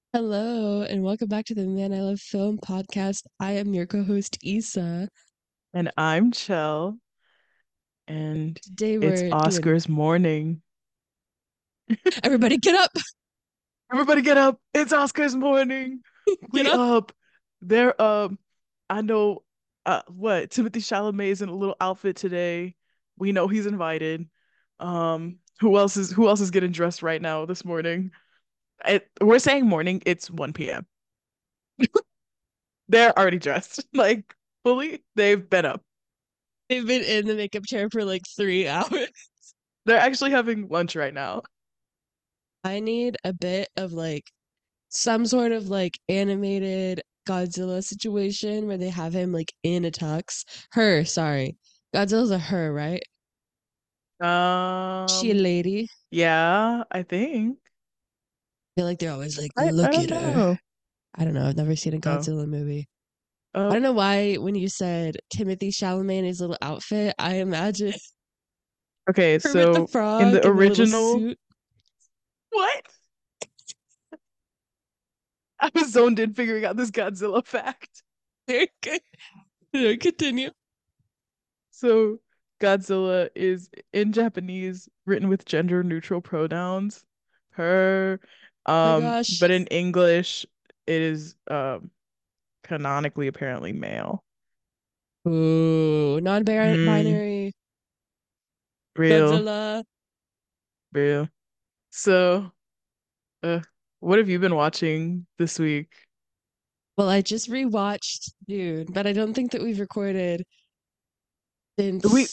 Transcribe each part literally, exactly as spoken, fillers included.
Hello, and welcome back to the Man I Love Film podcast. I am your co-host Issa. And I'm Chell, and Today it's we're doing Oscars morning. everybody get up, Everybody get up. It's Oscars morning. get We up. up. They're um I know uh what Timothy Chalamet is in a little outfit today. We know he's invited. Um who else is who else is getting dressed right now this morning? It, we're saying morning, it's one p m. They're already dressed. Like fully, they've been up. They've been in the makeup chair for like three hours. They're actually having lunch right now. I need a bit of like some sort of like animated Godzilla situation where they have him like in a tux. Her, sorry. Godzilla's a her, right? She a Um lady. yeah, I think. I feel like they're always like, I, I look don't at her. know. I don't know. I've never seen a Oh, Godzilla movie. I oh, don't know why when you said Timothy Chalamet in his little outfit, I imagine okay. Kermit the So in the Frog in the little original, suit. what? I was zoned in figuring out this Godzilla fact. Okay, continue. So Godzilla is in Japanese written with gender neutral pronouns, her. Oh my Um, gosh. but in English, it is um canonically apparently male. Ooh, Mm, non-binary real, Godzilla. real. So, uh, what have you been watching this week? Well, I just rewatched Dune, but I don't think that we've recorded We since.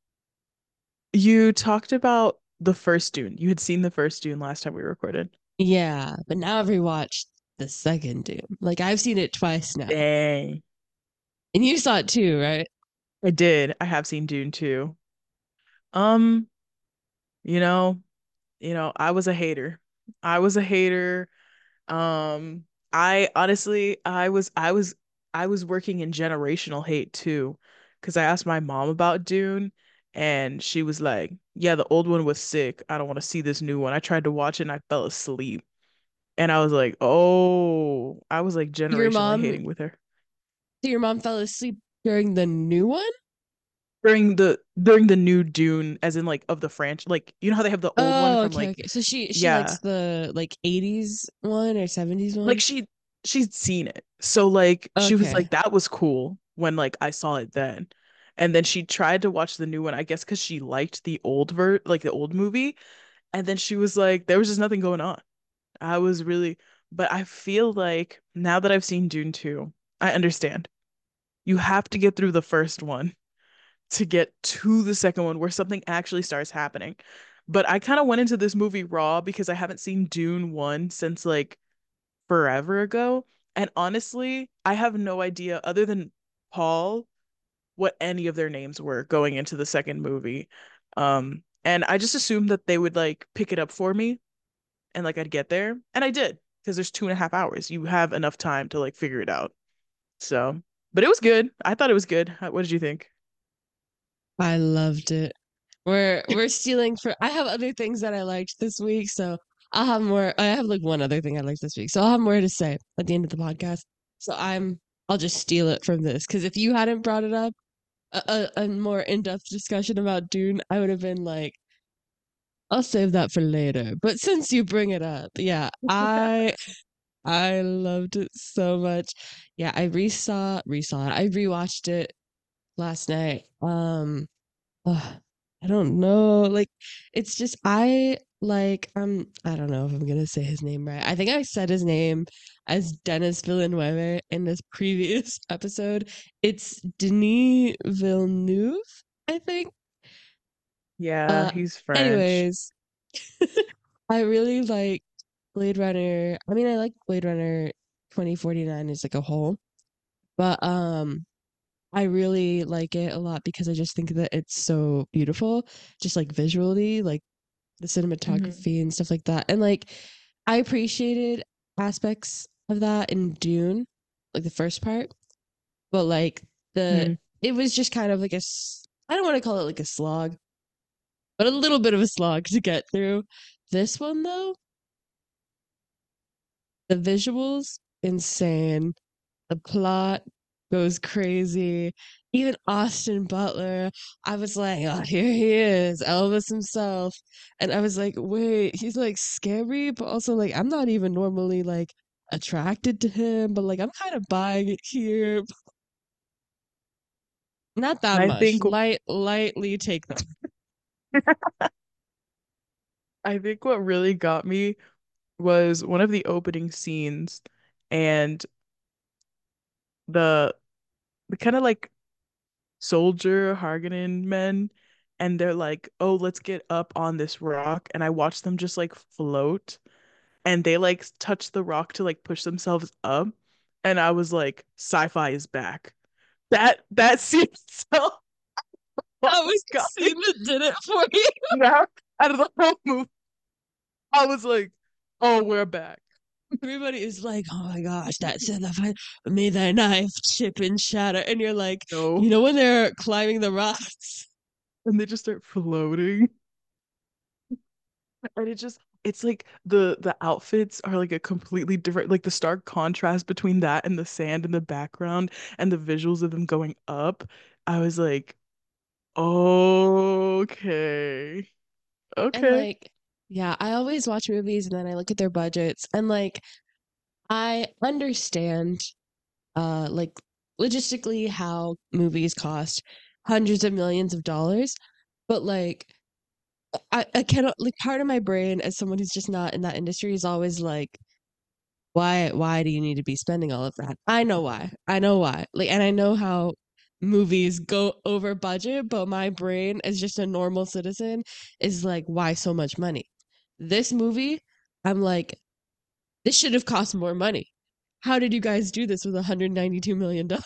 You talked about the first Dune. You had seen the first Dune last time we recorded. Yeah, but now I've rewatched the second Dune. Like I've seen it twice now. Dang. And you saw it too, right? I did. I have seen Dune too. Um, you know, you know, I was a hater. I was a hater. Um, I honestly, I was, I was, I was working in generational hate too, because I asked my mom about Dune, and she was like, "Yeah, the old one was sick. I don't want to see this new one." I tried to watch it and I fell asleep. And I was like, oh, I was like Your generationally mom, hating with her so your mom fell asleep during the new one? during the during the new Dune, as in like of the franchise. Like you know how they have the old one Oh, from okay, like okay. So she she likes yeah, the like eighties one or seventies like one? she she'd seen it, so like she was Okay. like that was cool when like I saw it then, and then she tried to watch the new one, I guess because she liked the old ver like the old movie, and then she was like there was just nothing going on. I was really, but I feel like now that I've seen Dune two, I understand. You have to get through the first one to get to the second one where something actually starts happening. But I kind of went into this movie raw because I haven't seen Dune one since like forever ago. And honestly, I have no idea other than Paul what any of their names were going into the second movie. Um, and I just assumed that they would like pick it up for me and like I'd get there. And I did because there's two and a half hours. You have enough time to like figure it out. So, but it was good. I thought it was good. What did you think? I loved it. We're we're stealing for I have other things that I liked this week, so I'll have more I have like one other thing I liked this week. So I'll have more to say at the end of the podcast. So I'm I'll just steal it from this because if you hadn't brought it up, a, a, a more in-depth discussion about Dune, I would have been like, I'll save that for later. But since you bring it up, yeah, I I loved it so much. Yeah, I resaw resaw it. I rewatched it last night. Um, ugh, I don't know. Like, it's just I like um I don't know if I'm gonna say his name right. I think I said his name as Dennis Villeneuve in this previous episode. It's Denis Villeneuve, I think. Yeah, Uh, he's French. anyways, I really like Blade Runner. I mean, I like Blade Runner twenty forty-nine as like a whole, but um I really like it a lot because I just think that it's so beautiful, just like visually, like the Hmm. cinematography and stuff like that. And like I appreciated aspects of that in Dune, like the first part, but like the Hmm. it was just kind of like a s- I don't want to call it like a slog, but a little bit of a slog to get through. This one though, The visuals, insane. The plot goes crazy. Even Austin Butler, I was like, oh, here he is, Elvis himself. And I was like, wait, he's like scary, but also like I'm not even normally like attracted to him, but like I'm kind of buying it here. Not that I much. think Light lightly take them. I think what really got me was one of the opening scenes and the the kind of like soldier Harkonnen men, and they're like, "Oh, let's get up on this rock." And I watched them just like float, and they like touch the rock to like push themselves up, and I was like, "Sci-fi is back." That that seems so That was the God, scene that did it for you. out of the whole movie. I was like, "Oh, we're back." Everybody is like, oh my gosh, that said that fight made that knife chip and shatter. And you're like, you No, know, when they're climbing the rocks. and they just start floating. And it just it's like the the outfits are like a completely different, like the stark contrast between that and the sand in the background and the visuals of them going up. I was like, okay. And Okay. like, yeah, I always watch movies and then I look at their budgets and like I understand uh like logistically how movies cost hundreds of millions of dollars, but like I, I cannot like part of my brain as someone who's just not in that industry is always like why why do you need to be spending all of that? I know why. I know why. Like and I know how movies go over budget, but my brain as just a normal citizen is like why so much money? This movie, I'm like this should have cost more money. How did you guys do this with one hundred ninety-two million dollars?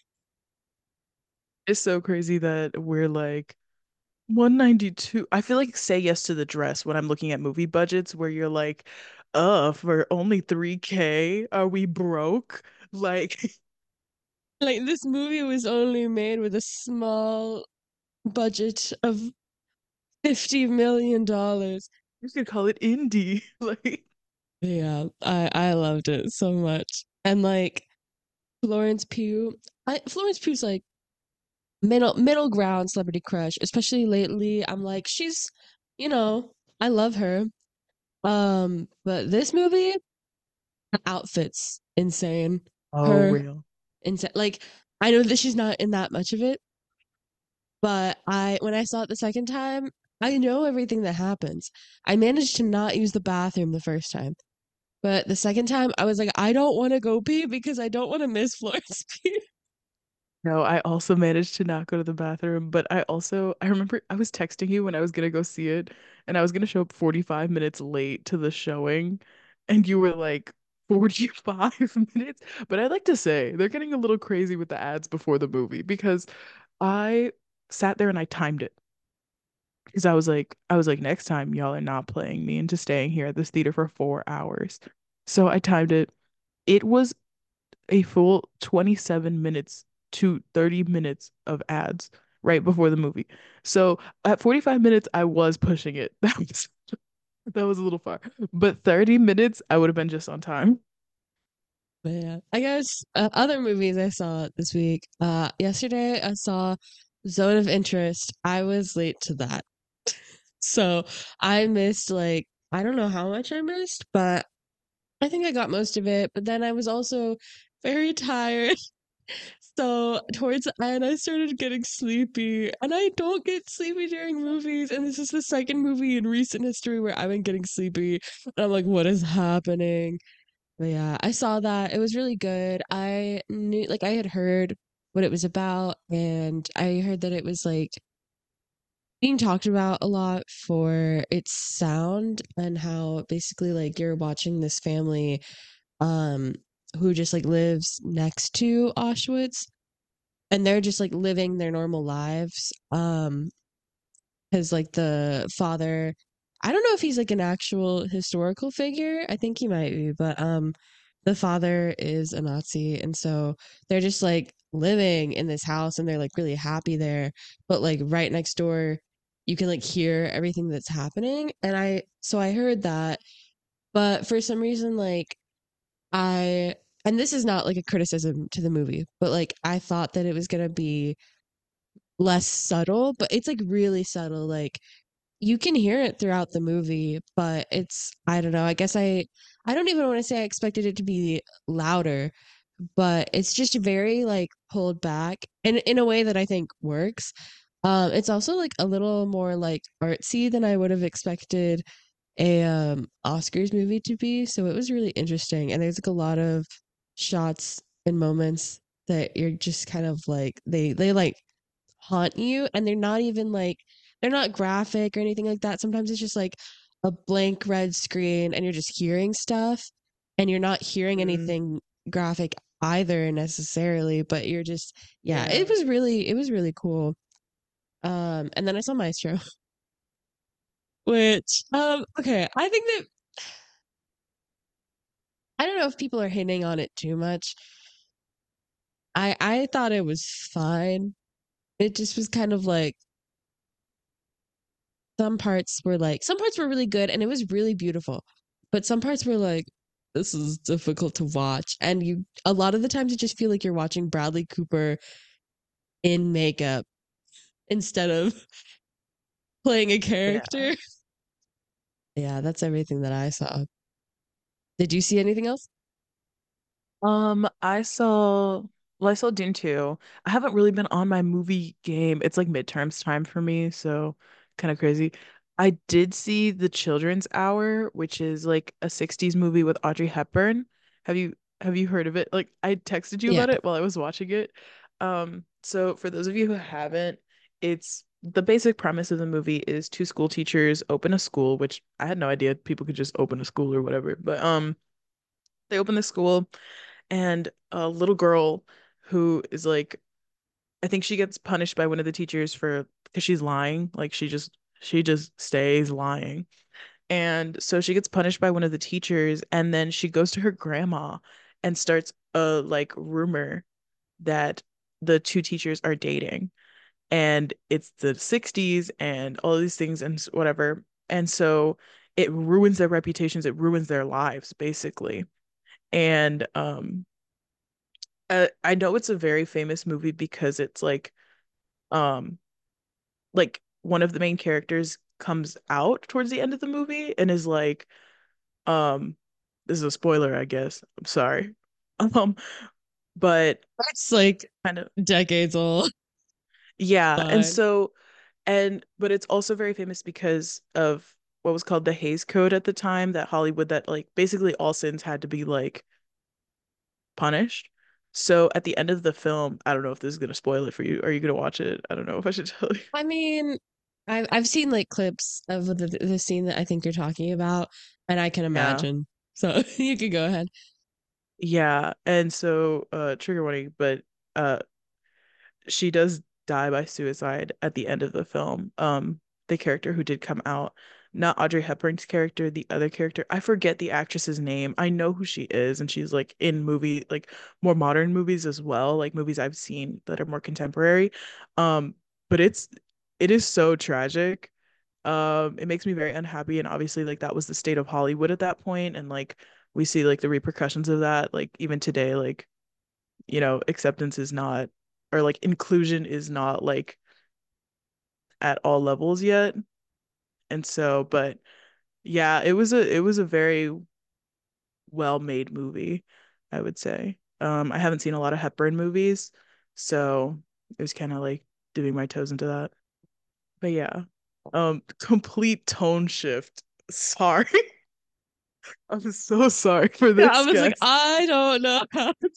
It's so crazy that we're like one ninety-two. I feel like Say Yes to the Dress when I'm looking at movie budgets where you're like, uh, for only three K, are we broke? Like, Like this movie was only made with a small budget of fifty million dollars. you could call it indie. Like, Yeah, I I loved it so much. And like Florence Pugh, I Florence Pugh's like middle middle ground celebrity crush, especially lately. I'm like she's, you know, I love her. Um, but this movie, outfits insane. oh, Her real. insane. Like I know that she's not in that much of it, but I when I saw it the second time, I know everything that happens. I managed to not use the bathroom the first time. But the second time, I was like, I don't want to go pee because I don't want to miss Florence Pugh. No, I also managed to not go to the bathroom, but I also I remember I was texting you when I was gonna go see it, and I was gonna show up forty-five minutes late to the showing, and you were like forty-five minutes. But I'd like to say they're getting a little crazy with the ads before the movie because I sat there and I timed it because I was like I was like next time y'all are not playing me into staying here at this theater for four hours. So I timed it. It was a full twenty-seven minutes to thirty minutes of ads right before the movie. So at forty-five minutes, I was pushing it. That was that was a little far. But thirty minutes, I would have been just on time. But yeah, I guess uh, other movies I saw this week. Uh, yesterday I saw Zone of Interest. I was late to that, so I missed like I don't know how much I missed, but I think I got most of it. But then I was also very tired. So towards the end, I started getting sleepy, and I don't get sleepy during movies. And this is the second movie in recent history where I've been getting sleepy. And I'm like, what is happening? But yeah, I saw that. It was really good. I knew, like, I had heard what it was about, and I heard that it was like being talked about a lot for its sound and how basically like you're watching this family um who just like lives next to Auschwitz and they're just like living their normal lives um because like the father, I don't know if he's like an actual historical figure. I think he might be, but um the father is a Nazi and so they're just like living in this house and they're like really happy there, but like right next door you can like hear everything that's happening and I so I heard that, but for some reason like I and this is not like a criticism to the movie, but like I thought that it was gonna be less subtle, but it's like really subtle. Like you can hear it throughout the movie, but it's I don't know. I guess I I don't even want to say I expected it to be louder, but it's just very like pulled back and in a way that I think works. Um, it's also like a little more like artsy than I would have expected a um Oscars movie to be. So it was really interesting. And there's like a lot of shots and moments that you're just kind of like they they like haunt you and they're not even like they're not graphic or anything like that. Sometimes it's just like a blank red screen and you're just hearing stuff and you're not hearing Mm, anything graphic either necessarily, but you're just yeah, it yeah. was really it was really cool. Um and then I saw Maestro, which um okay, I think that I don't know if people are hitting on it too much. I I thought it was fine. It just was kind of like some parts were like some parts were really good and it was really beautiful. But some parts were like this is difficult to watch and you a lot of the times you just feel like you're watching Bradley Cooper in makeup instead of playing a Yeah. character. Yeah, that's everything that I saw. Did you see anything else? Um, I saw, well, I saw Dune two. I haven't really been on my movie game. It's like midterms time for me, so kind of crazy. I did see The Children's Hour, which is like a sixties movie with Audrey Hepburn. Have you have you heard of it? Like I texted you Yeah. about it while I was watching it. Um, so for those of you who haven't, it's the basic premise of the movie is two school teachers open a school, which I had no idea people could just open a school or whatever, but um they open the school and a little girl who is like I think she gets punished by one of the teachers for because she's lying. Like she just she just stays lying. And so she gets punished by one of the teachers and then she goes to her grandma and starts a like rumor that the two teachers are dating. And it's the sixties and all these things and whatever. And so it ruins their reputations, it ruins their lives basically. And um uh, I know it's a very famous movie because it's like um like one of the main characters comes out towards the end of the movie and is like um this is a spoiler, I guess. I'm sorry. Um but That's like kind of decades old. yeah, and Fine. so and but it's also very famous because of what was called the Hays Code at the time that Hollywood that like basically all sins had to be like punished. So at the end of the film, I don't know if this is gonna spoil it for you. Are you gonna watch it? I don't know if I should tell you. I mean, I've I've seen like clips of the the scene that I think you're talking about, and I can Yeah. imagine. So you could go ahead. Yeah. And so uh trigger warning, but uh she does die by suicide at the end of the film. Um, the character who did come out, not Audrey Hepburn's character, the other character. I forget the actress's name. I know who she is, and she's like in movie, like more modern movies as well, like movies I've seen that are more contemporary. Um, but it's it is so tragic. Um, it makes me very unhappy, and obviously, like that was the state of Hollywood at that point, and like we see like the repercussions of that, like even today, like you know, acceptance is not, or like inclusion is not like at all levels yet. And so, but yeah, it was a it was a very well-made movie, I would say. Um, I haven't seen a lot of Hepburn movies, so it was kind of like dipping my toes into that. But yeah, um, complete tone shift. Sorry. I'm so sorry for Yeah, I this, was like, guys. I don't know how to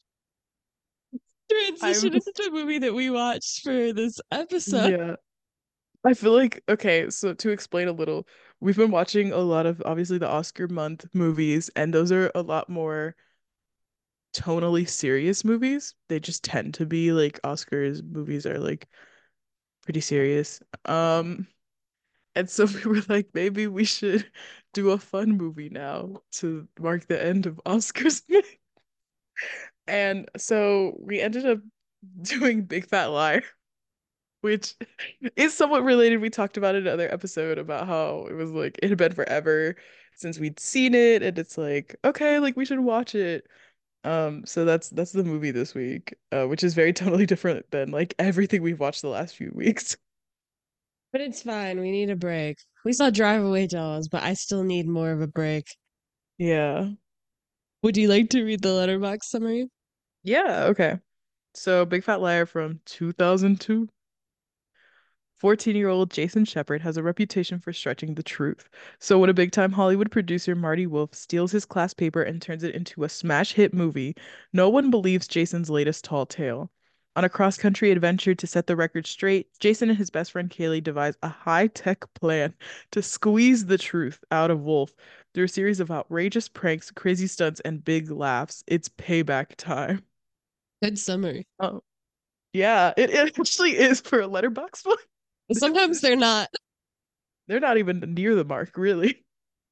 I'm transition into the movie that we watched for this episode. yeah. I feel like, okay, so to explain a little, we've been watching a lot of obviously the Oscar month movies, and those are a lot more tonally serious movies. They just tend to be like Oscars movies are like pretty serious. Um, and so we were like, maybe we should do a fun movie now to mark the end of Oscars. And so we ended up doing Big Fat Liar, which is somewhat related. We talked about it in another episode about how it was like it had been forever since we'd seen it, and it's like, okay, like we should watch it. Um, so that's that's the movie this week, uh, which is very totally different than like everything we've watched the last few weeks. But it's fine. We need a break. We saw Drive Away Dolls, but I still need more of a break. Yeah. Would you like to read the letterbox summary? Yeah, okay. So Big Fat Liar from two thousand two. fourteen-year-old Jason Shepard has a reputation for stretching the truth. So when a big-time Hollywood producer, Marty Wolf, steals his class paper and turns it into a smash hit movie, no one believes Jason's latest tall tale. On a cross-country adventure to set the record straight, Jason and his best friend Kaylee devise a high-tech plan to squeeze the truth out of Wolf through a series of outrageous pranks, crazy stunts, and big laughs. It's payback time. Good summary. Oh, yeah, it, it actually is for a letterbox one. This Sometimes is they're not. they're not even near the mark, really.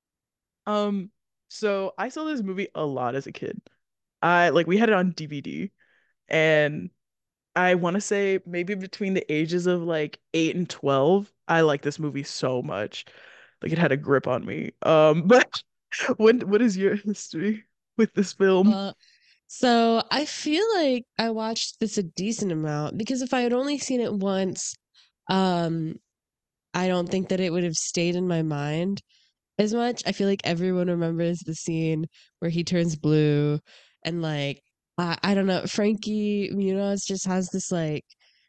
Um, so I saw this movie a lot as a kid. I like we had it on D V D, and I want to say maybe between the ages of like eight and twelve, I like this movie so much. Like it had a grip on me. Um, but when what is your history with this film? Uh, so I feel like I watched this a decent amount because if I had only seen it once, um, I don't think that it would have stayed in my mind as much. I feel like everyone remembers the scene where he turns blue and like I, I don't know, Frankie Muniz just has this like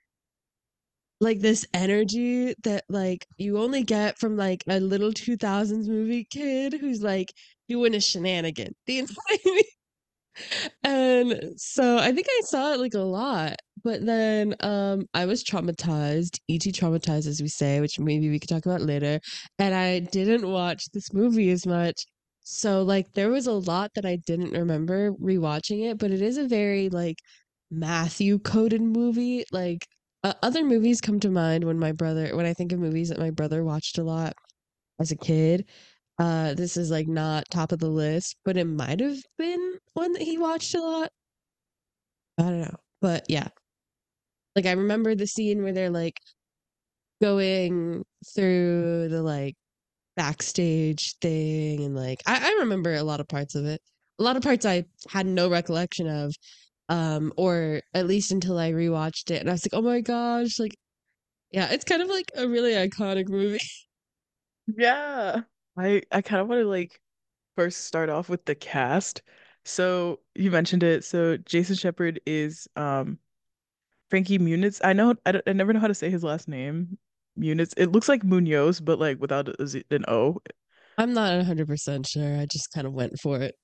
like this energy that like you only get from like a little two thousands movie kid who's like doing a shenanigan. Do you know what I mean? And so I think I saw it like a lot, but then um I was traumatized, E T traumatized as we say, which maybe we could talk about later, and I didn't watch this movie as much. So like there was a lot that I didn't remember rewatching it, but it is a very like Matthew coded movie. Like uh, other movies come to mind when my brother when I think of movies that my brother watched a lot as a kid. Uh, this is like not top of the list, but it might have been one that he watched a lot. I don't know. But yeah, like I remember the scene where they're like going through the like backstage thing and like I, I remember a lot of parts of it. A lot of parts I had no recollection of, um, or at least until I rewatched it and I was like, oh my gosh, like yeah, it's kind of like a really iconic movie. Yeah. I I kind of want to like first start off with the cast. So you mentioned it. So Jason Shepard is um Frankie Muniz. I know I, don't, I never know how to say his last name. Muniz. It looks like Munoz, but like without a Z- an O. I'm not one hundred percent sure. I just kind of went for it.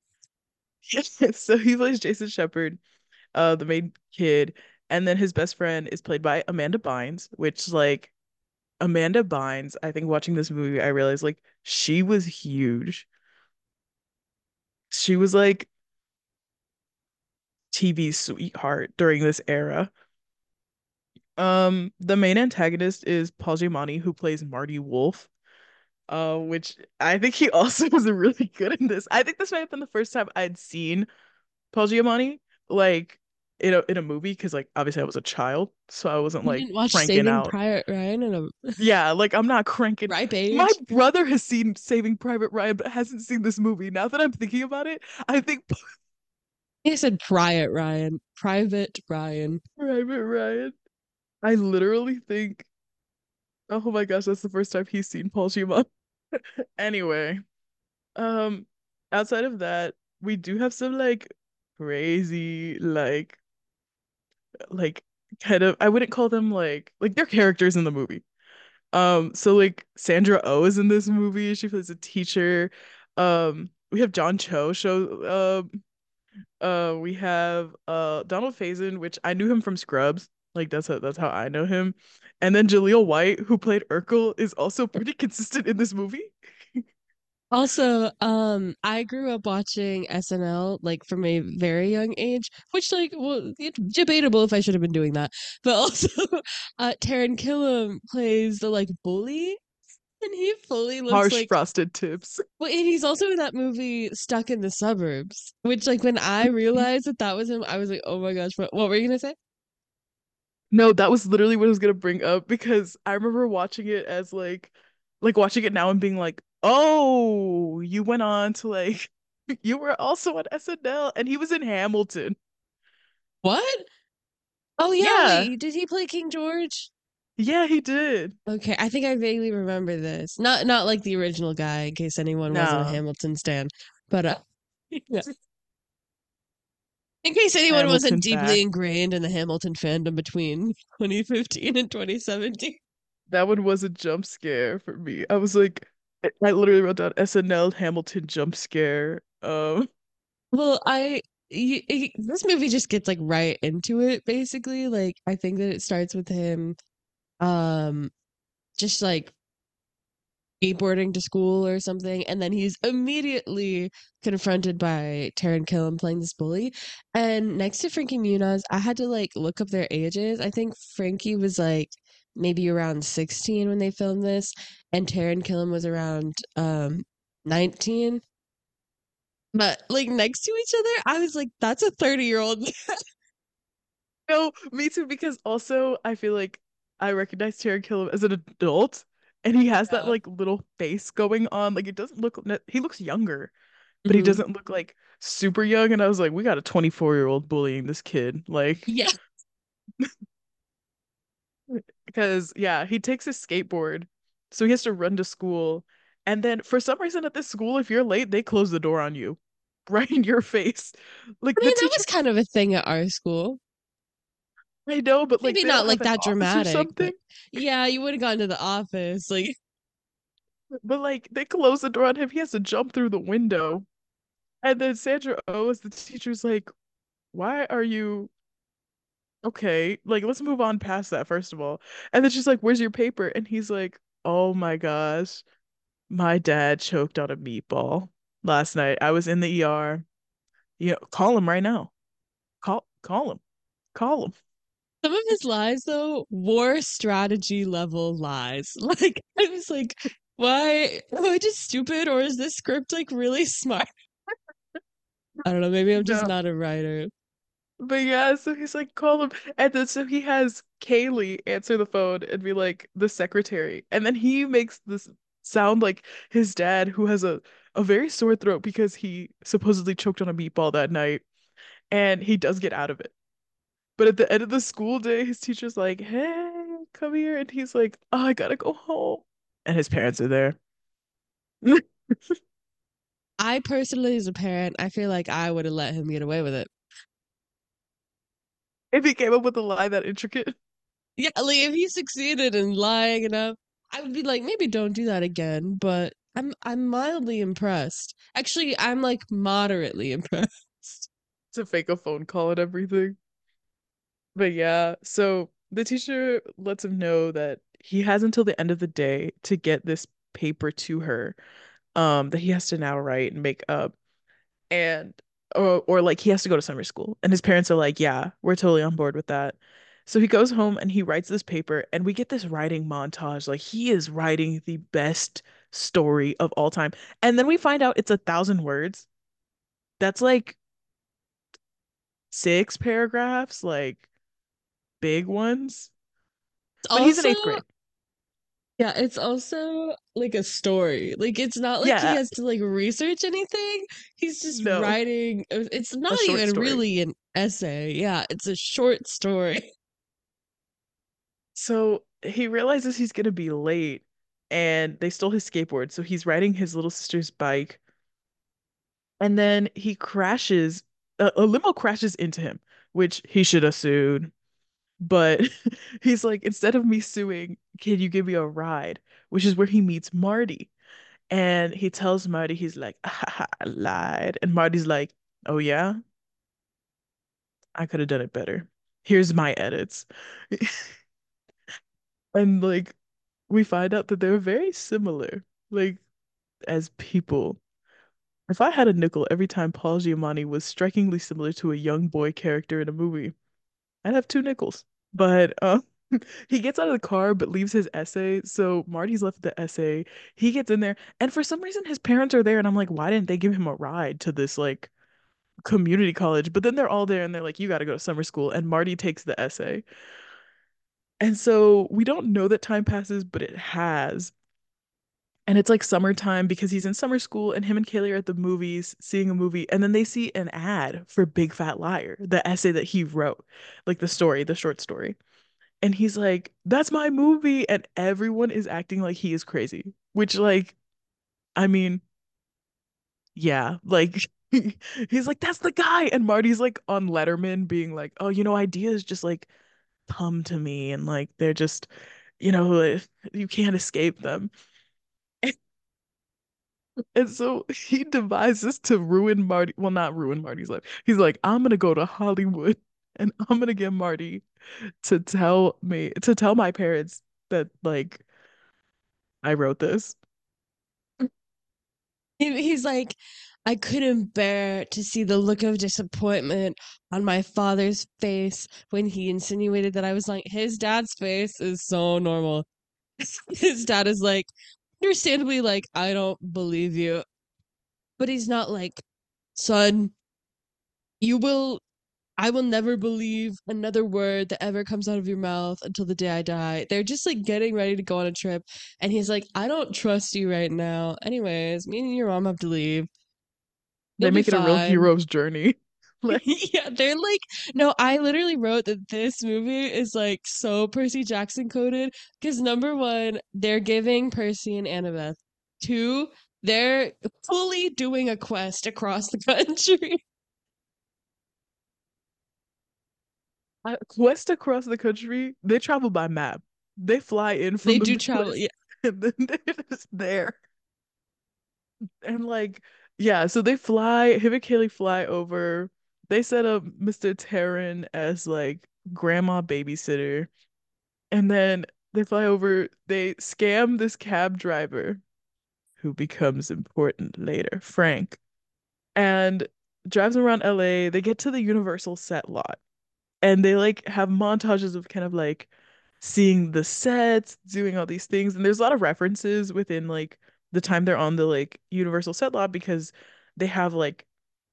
So he plays Jason Shepard, uh, the main kid, and then his best friend is played by Amanda Bynes, which like Amanda Bynes, I think watching this movie, I realized like she was huge. She was like T V sweetheart during this era. Um, the main antagonist is Paul Giamatti, who plays Marty Wolf. Uh, which I think he also was really good in this. I think this might have been the first time I'd seen Paul Giamatti like in a in a movie because like obviously I was a child, so I wasn't You like didn't watch cranking Saving out. Private Ryan at a Yeah, like I'm not cranking. ripe My age? brother has seen Saving Private Ryan, but hasn't seen this movie. Now that I'm thinking about it, I think He said Private Ryan. Private Ryan. Private Ryan. I literally think, oh my gosh, that's the first time he's seen Paul Giamatti. Anyway, um, outside of that, we do have some like crazy, like, like kind of. I wouldn't call them like like they're characters in the movie. Um, so like Sandra Oh is in this movie. She plays a teacher. Um, we have John Cho show. Um, uh, we have uh Donald Faison, which I knew him from Scrubs. Like that's how that's how I know him. And then Jaleel White, who played Urkel, is also pretty consistent in this movie. Also, um, I grew up watching S N L like from a very young age, which like well, it's debatable if I should have been doing that. But also, uh, Taran Killam plays the like bully, and he fully looks Harsh like. frosted tips. Well, and he's also in that movie Stuck in the Suburbs, which like when I realized that that was him, I was like, oh my gosh, what what were you gonna say? No, that was literally what I was gonna bring up because I remember watching it as like like watching it now and being like, Oh, you went on to like you were also on S N L and he was in Hamilton. What? Oh yeah, Yeah. wait, did he play King George? Yeah, he did. Okay, I think I vaguely remember this. Not not like the original guy, in case anyone wasn't a No. Hamilton stan, but uh, yeah. In case anyone wasn't Hamilton deeply fact. ingrained in the Hamilton fandom between twenty fifteen and twenty seventeen. That one was a jump scare for me. I was like, I I literally wrote down S N L Hamilton jump scare. Um, Well, I y y- this movie just gets like right into it basically. Like I think that it starts with him um just like skateboarding to school or something, and then he's immediately confronted by Taran Killam playing this bully. And next to Frankie Muniz, I had to like look up their ages. I think Frankie was like maybe around sixteen when they filmed this, and Taran Killam was around um nineteen. But like next to each other, I was like, that's a thirty year old. no, me too, because also I feel like I recognize Taran Killam as an adult, and he has that Yeah. like little face going on. Like it doesn't look, he looks younger, but he Hmm. doesn't look like super young. And I was like, we got a twenty-four year old bullying this kid. Like, Yeah. because yeah, he takes his skateboard, so he has to run to school. And then for some reason at this school, if you're late, they close the door on you, right in your face. Like I the mean, that teacher, was kind of a thing at our school. I know, but like Maybe they not don't like have an that office or dramatic, but something. yeah, you would have gone to the office. Like, But like they close the door on him, he has to jump through the window. And then Sandra Oh, as the teacher's like, why are you okay? Like, let's move on past that, first of all. And then she's like, where's your paper? And he's like, oh my gosh. My dad choked on a meatball last night. I was in the E R. You know, call him right now. Call call him. Call him. some of his lies, though, war strategy level lies. Like, I was like, why? Am I just stupid, or is this script like really smart? I don't know. Maybe I'm just No. not a writer. But yeah, so he's like, call him. And then so he has Kaylee answer the phone and be like, the secretary. And then he makes this sound like his dad, who has a, a very sore throat because he supposedly choked on a meatball that night. And he does get out of it. But at the end of the school day, his teacher's like, hey, come here. And he's like, oh, I gotta go home. And his parents are there. I personally, as a parent, I feel like I would have let him get away with it. If he came up with a lie that intricate. Yeah, like if he succeeded in lying enough, I would be like, maybe don't do that again. But I'm I'm mildly impressed. Actually, I'm like moderately impressed. To fake a phone call and everything. But yeah, so the teacher lets him know that he has until the end of the day to get this paper to her, um, that he has to now write and make up. And or or like he has to go to summer school. And his parents are like, yeah, we're totally on board with that. So he goes home and he writes this paper, and we get this writing montage. Like he is writing the best story of all time. And then we find out it's a thousand words. That's like six paragraphs, like big ones. It's But he's in also eighth grade. Yeah, it's also like a story. Like it's not like he Yeah, has to like research anything. He's just no, writing. uh, It's not a short even story. really an essay. Yeah, it's a short story. So he realizes he's gonna be late, and they stole his skateboard. So he's riding his little sister's bike, and then he crashes. A, a limo crashes into him, which he should have sued. But he's like, instead of me suing, can you give me a ride? Which is where he meets Marty. And he tells Marty, he's like, ah, I lied. And Marty's like, oh yeah, I could have done it better. Here's my edits. And like we find out that they're very similar, like as people. If I had a nickel every time Paul Giamatti was strikingly similar to a young boy character in a movie, I'd have two nickels. But uh, he gets out of the car but leaves his essay. So Marty's left the essay. He gets in there, and for some reason his parents are there, and I'm like, why didn't they give him a ride to this like community college? But then they're all there, and they're like, you got to go to summer school, and Marty takes the essay. And so we don't know that time passes, but it has. And it's like summertime because he's in summer school and him and Kaylee are at the movies seeing a movie and then they see an ad for Big Fat Liar, the essay that he wrote, like the story, the short story. And he's like, "That's my movie." And everyone is acting like he is crazy, which like I mean, yeah, like he's like, "That's the guy." And Marty's like on Letterman being like, "Oh, you know, ideas just like come to me and like they're just, you know, you can't escape them." And so he devises to ruin Marty, well, not ruin Marty's life. He's like, "I'm gonna go to Hollywood and I'm gonna get Marty to tell me, to tell my parents that like I wrote this." He- He's like, I couldn't bear to see the look of disappointment on my father's face when he insinuated that I was like, his dad's face is so normal. His dad is like, understandably, like, I don't believe you. But he's not like, son, you will, I will never believe another word that ever comes out of your mouth until the day I die. They're just like getting ready to go on a trip. And he's like, I don't trust you right now. Anyways, me and your mom have to leave. They You'll be make it a real fine. hero's journey. Like Yeah, they're like, no, I literally wrote that this movie is like so Percy Jackson coded because number one, they're giving Percy and Annabeth. Two, they're fully doing a quest across the country. I, quest across the country, they travel by map. They fly in from They the do travel. Midwest Yeah, and then they're just there. And like, yeah, so they fly, him and Kaylee fly over. They set up mister Terran as like grandma babysitter. And then they fly over, they scam this cab driver who becomes important later, Frank, and drives around L A. They get to the Universal set lot and they like have montages of kind of like seeing the sets, doing all these things. And there's a lot of references within like the time they're on the like Universal set lot because they have like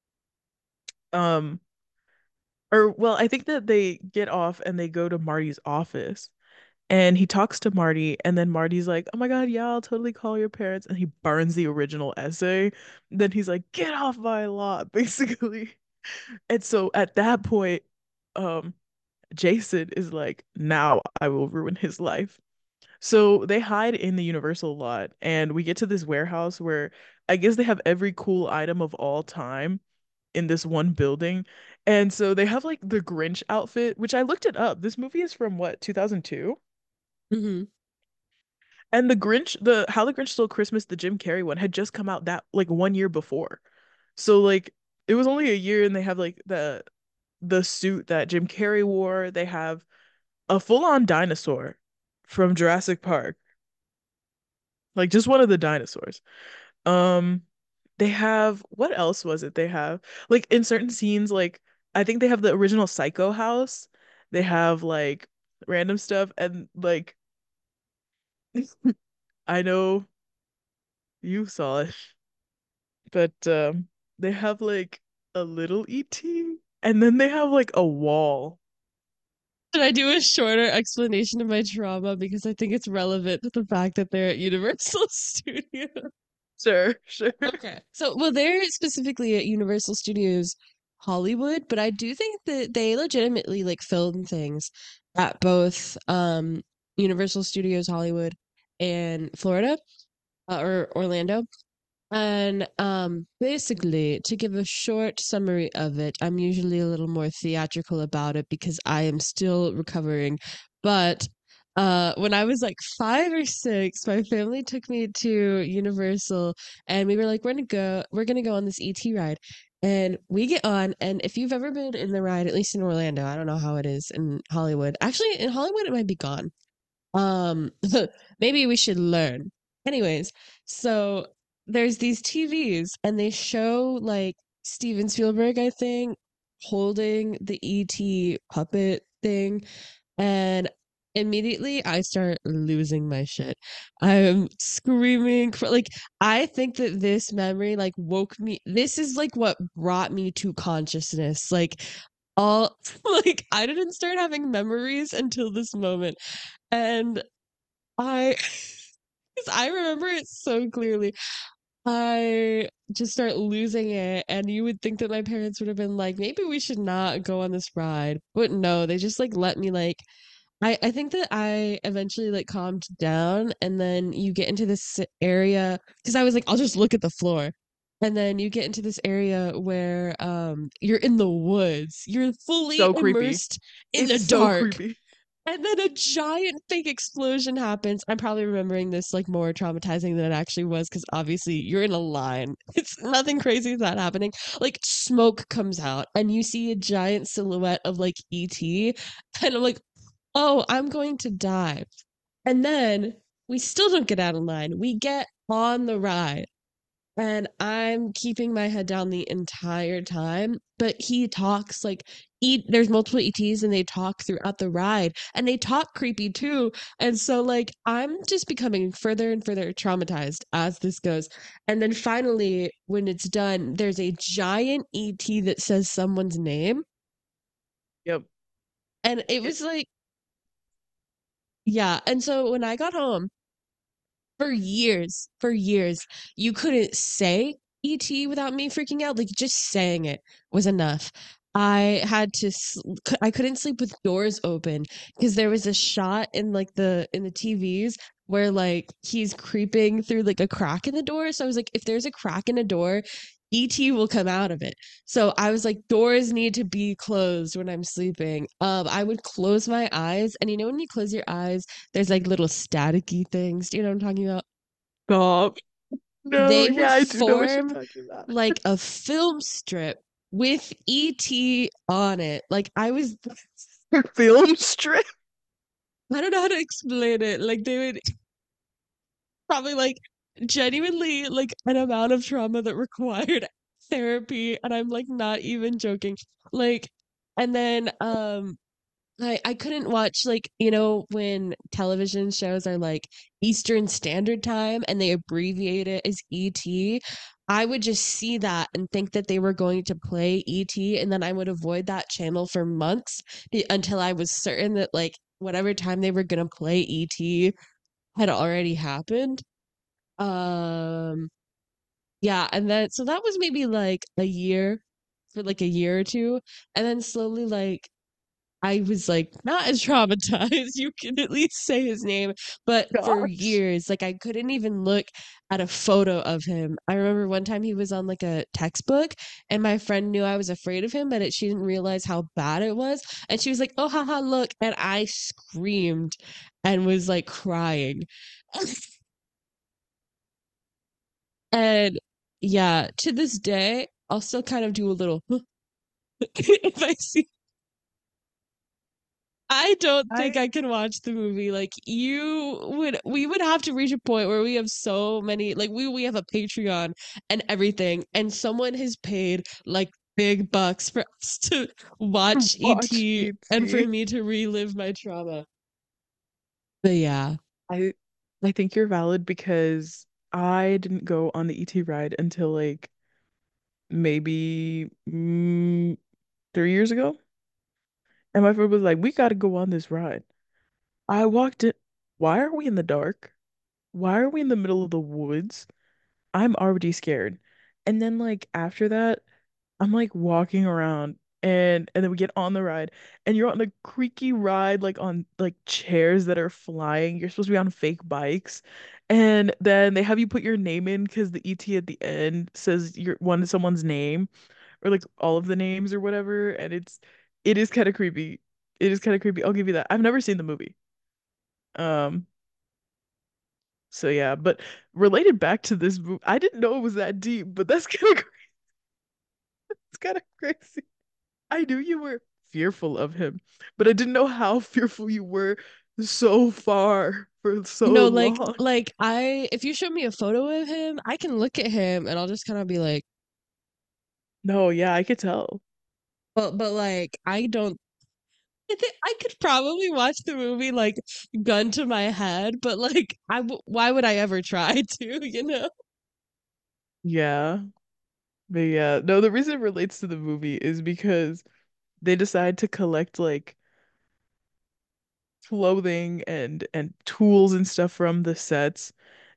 um or well, I think that they get off and they go to Marty's office and he talks to Marty and then Marty's like, "Oh my God, yeah, I'll totally call your parents." And he burns the original essay. Then he's like, "Get off my lot," basically. And so at that point, um Jason is like, "Now I will ruin his life." So they hide in the Universal lot, and we get to this warehouse where I guess they have every cool item of all time in this one building. And so they have like the Grinch outfit, which I looked it up. This movie is from what, two thousand two? hmm And the Grinch, the How the Grinch Stole Christmas, the Jim Carrey one, had just come out that like one year before. So like it was only a year, and they have like the the suit that Jim Carrey wore. They have a full-on dinosaur from Jurassic Park, like just one of the dinosaurs. Um, they have what else was it? They have like in certain scenes, like I think they have the original Psycho house. They have like random stuff, and like I know you saw it, but um, they have like a little E T, and then they have like a wall. Should I do a shorter explanation of my trauma because I think it's relevant to the fact that they're at Universal Studios? Sure, sure. Okay. So, well, they're specifically at Universal Studios Hollywood, but I do think that they legitimately like film things at both um Universal Studios Hollywood and Florida uh, or Orlando. And um, basically, to give a short summary of it, I'm usually a little more theatrical about it because I am still recovering. But uh, when I was like five or six, my family took me to Universal, and we were like, "We're gonna go, we're gonna go on this E T ride." And we get on, and if you've ever been in the ride, at least in Orlando, I don't know how it is in Hollywood. Actually, in Hollywood, it might be gone. Um, maybe we should learn. Anyways, so there's these T Vs and they show like Steven Spielberg, I think, holding the E T puppet thing, and immediately I start losing my shit. I'm screaming for like I think that this memory like woke me. This is like what brought me to consciousness. Like all like I didn't start having memories until this moment. And I 'Cause I remember it so clearly. I just start losing it, and you would think that my parents would have been like, maybe we should not go on this ride. But no, they just like let me like I I think that I eventually like calmed down, and then you get into this area because I was like, I'll just look at the floor. And then you get into this area where um you're in the woods. You're fully So creepy. immersed in It's the so dark. creepy. And then a giant fake explosion happens. I'm probably remembering this like more traumatizing than it actually was because obviously you're in a line. It's nothing crazy is that happening. Like smoke comes out and you see a giant silhouette of like E T. And I'm like, oh, I'm going to die. And then we still don't get out of line. We get on the ride. And I'm keeping my head down the entire time, but he talks like E there's multiple E Ts and they talk throughout the ride and they talk creepy too. And so like I'm just becoming further and further traumatized as this goes. And then finally when it's done, there's a giant E T that says someone's name. Yep. And it It, was like, yeah. And so when I got home, for years, for years, you couldn't say E T without me freaking out. Like just saying it was enough. I had to sl- cou- I couldn't sleep with doors open because there was a shot in like the in the T Vs where like he's creeping through like a crack in the door. So I was like, if there's a crack in a door, E T will come out of it. So I was like, doors need to be closed when I'm sleeping. Um, I would close my eyes, and you know when you close your eyes, there's like little staticky things. Do you know what I'm talking about? stop. No, They yeah, would I do know what you're form talking about. like a film strip with E T on it. Like I was, Film strip. I don't know how to explain it. Like they would probably like genuinely like an amount of trauma that required therapy, and I'm like not even joking. Like, and then um I I couldn't watch like, you know, when television shows are like Eastern Standard Time and they abbreviate it as E T. I would just see that and think that they were going to play E T, and then I would avoid that channel for months be- until I was certain that like whatever time they were going to play E T had already happened. Um yeah, and then so that was maybe like a year for like a year or two, and then slowly like I was like not as traumatized. You can at least say his name, but for Gosh. years, like I couldn't even look at a photo of him. I remember one time he was on like a textbook, and my friend knew I was afraid of him, but it, she didn't realize how bad it was, and she was like, "Oh, haha, look!" And I screamed and was like crying, and yeah, to this day, I'll still kind of do a little if I see I don't think I I can watch the movie. Like you would we would have to reach a point where we have so many like we we have a Patreon and everything, and someone has paid like big bucks for us to watch watch E T and for E T. me to relive my trauma. But yeah. I I think you're valid because I didn't go on the E T ride until like maybe mm, three years ago. And my friend was like, "We got to go on this ride." I walked in. Why are we in the dark? Why are we in the middle of the woods? I'm already scared. And then like after that, I'm like walking around and and then we get on the ride and you're on a creaky ride like on like chairs that are flying. You're supposed to be on fake bikes. And then they have you put your name in because the E T at the end says your one someone's name or like all of the names or whatever. And it's it is kind of creepy. It is kind of creepy. I'll give you that. I've never seen the movie. Um, so yeah, but related back to this movie, I didn't know it was that deep, but that's kind of it's kind of crazy. I knew you were fearful of him, but I didn't know how fearful you were so far for so No, like long. like I if you show me a photo of him, I can look at him and I'll just kind of be like, No, yeah, I could tell. but but like I don't I think I could probably watch the movie like gun to my head, but like I w- why would I ever try to, you know? Yeah, but yeah, no, the reason it relates to the movie is because they decide to collect like clothing and and tools and stuff from the sets,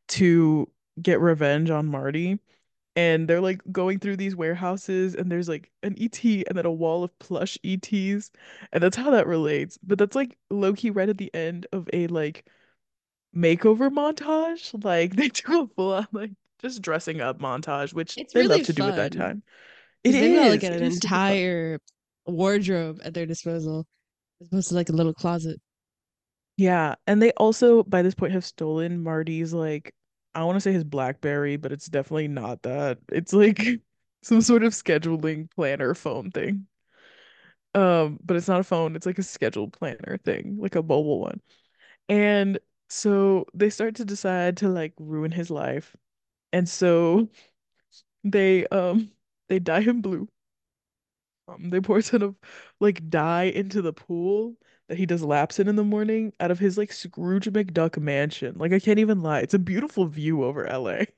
to get revenge on Marty. And they're like going through these warehouses, and there's like an E T and then a wall of plush E Ts. And that's how that relates. But that's like low key right at the end of a like makeover montage. Like they do a full on like just dressing up montage, which It's they love really to do at that fun time. It because they've got like is. an It is super fun. entire wardrobe at their disposal as opposed to like a little closet. Yeah, and they also by this point have stolen Marty's like I want to say his BlackBerry, but it's definitely not that. It's like some sort of scheduling planner phone thing. Um, but it's not a phone, it's like a scheduled planner thing, like a mobile one. And so they start to decide to like ruin his life. And so they um they dye him blue. Um, they pour a ton of like dye into the pool that he does laps in in the morning out of his like Scrooge McDuck mansion. Like I can't even lie, it's a beautiful view over L A.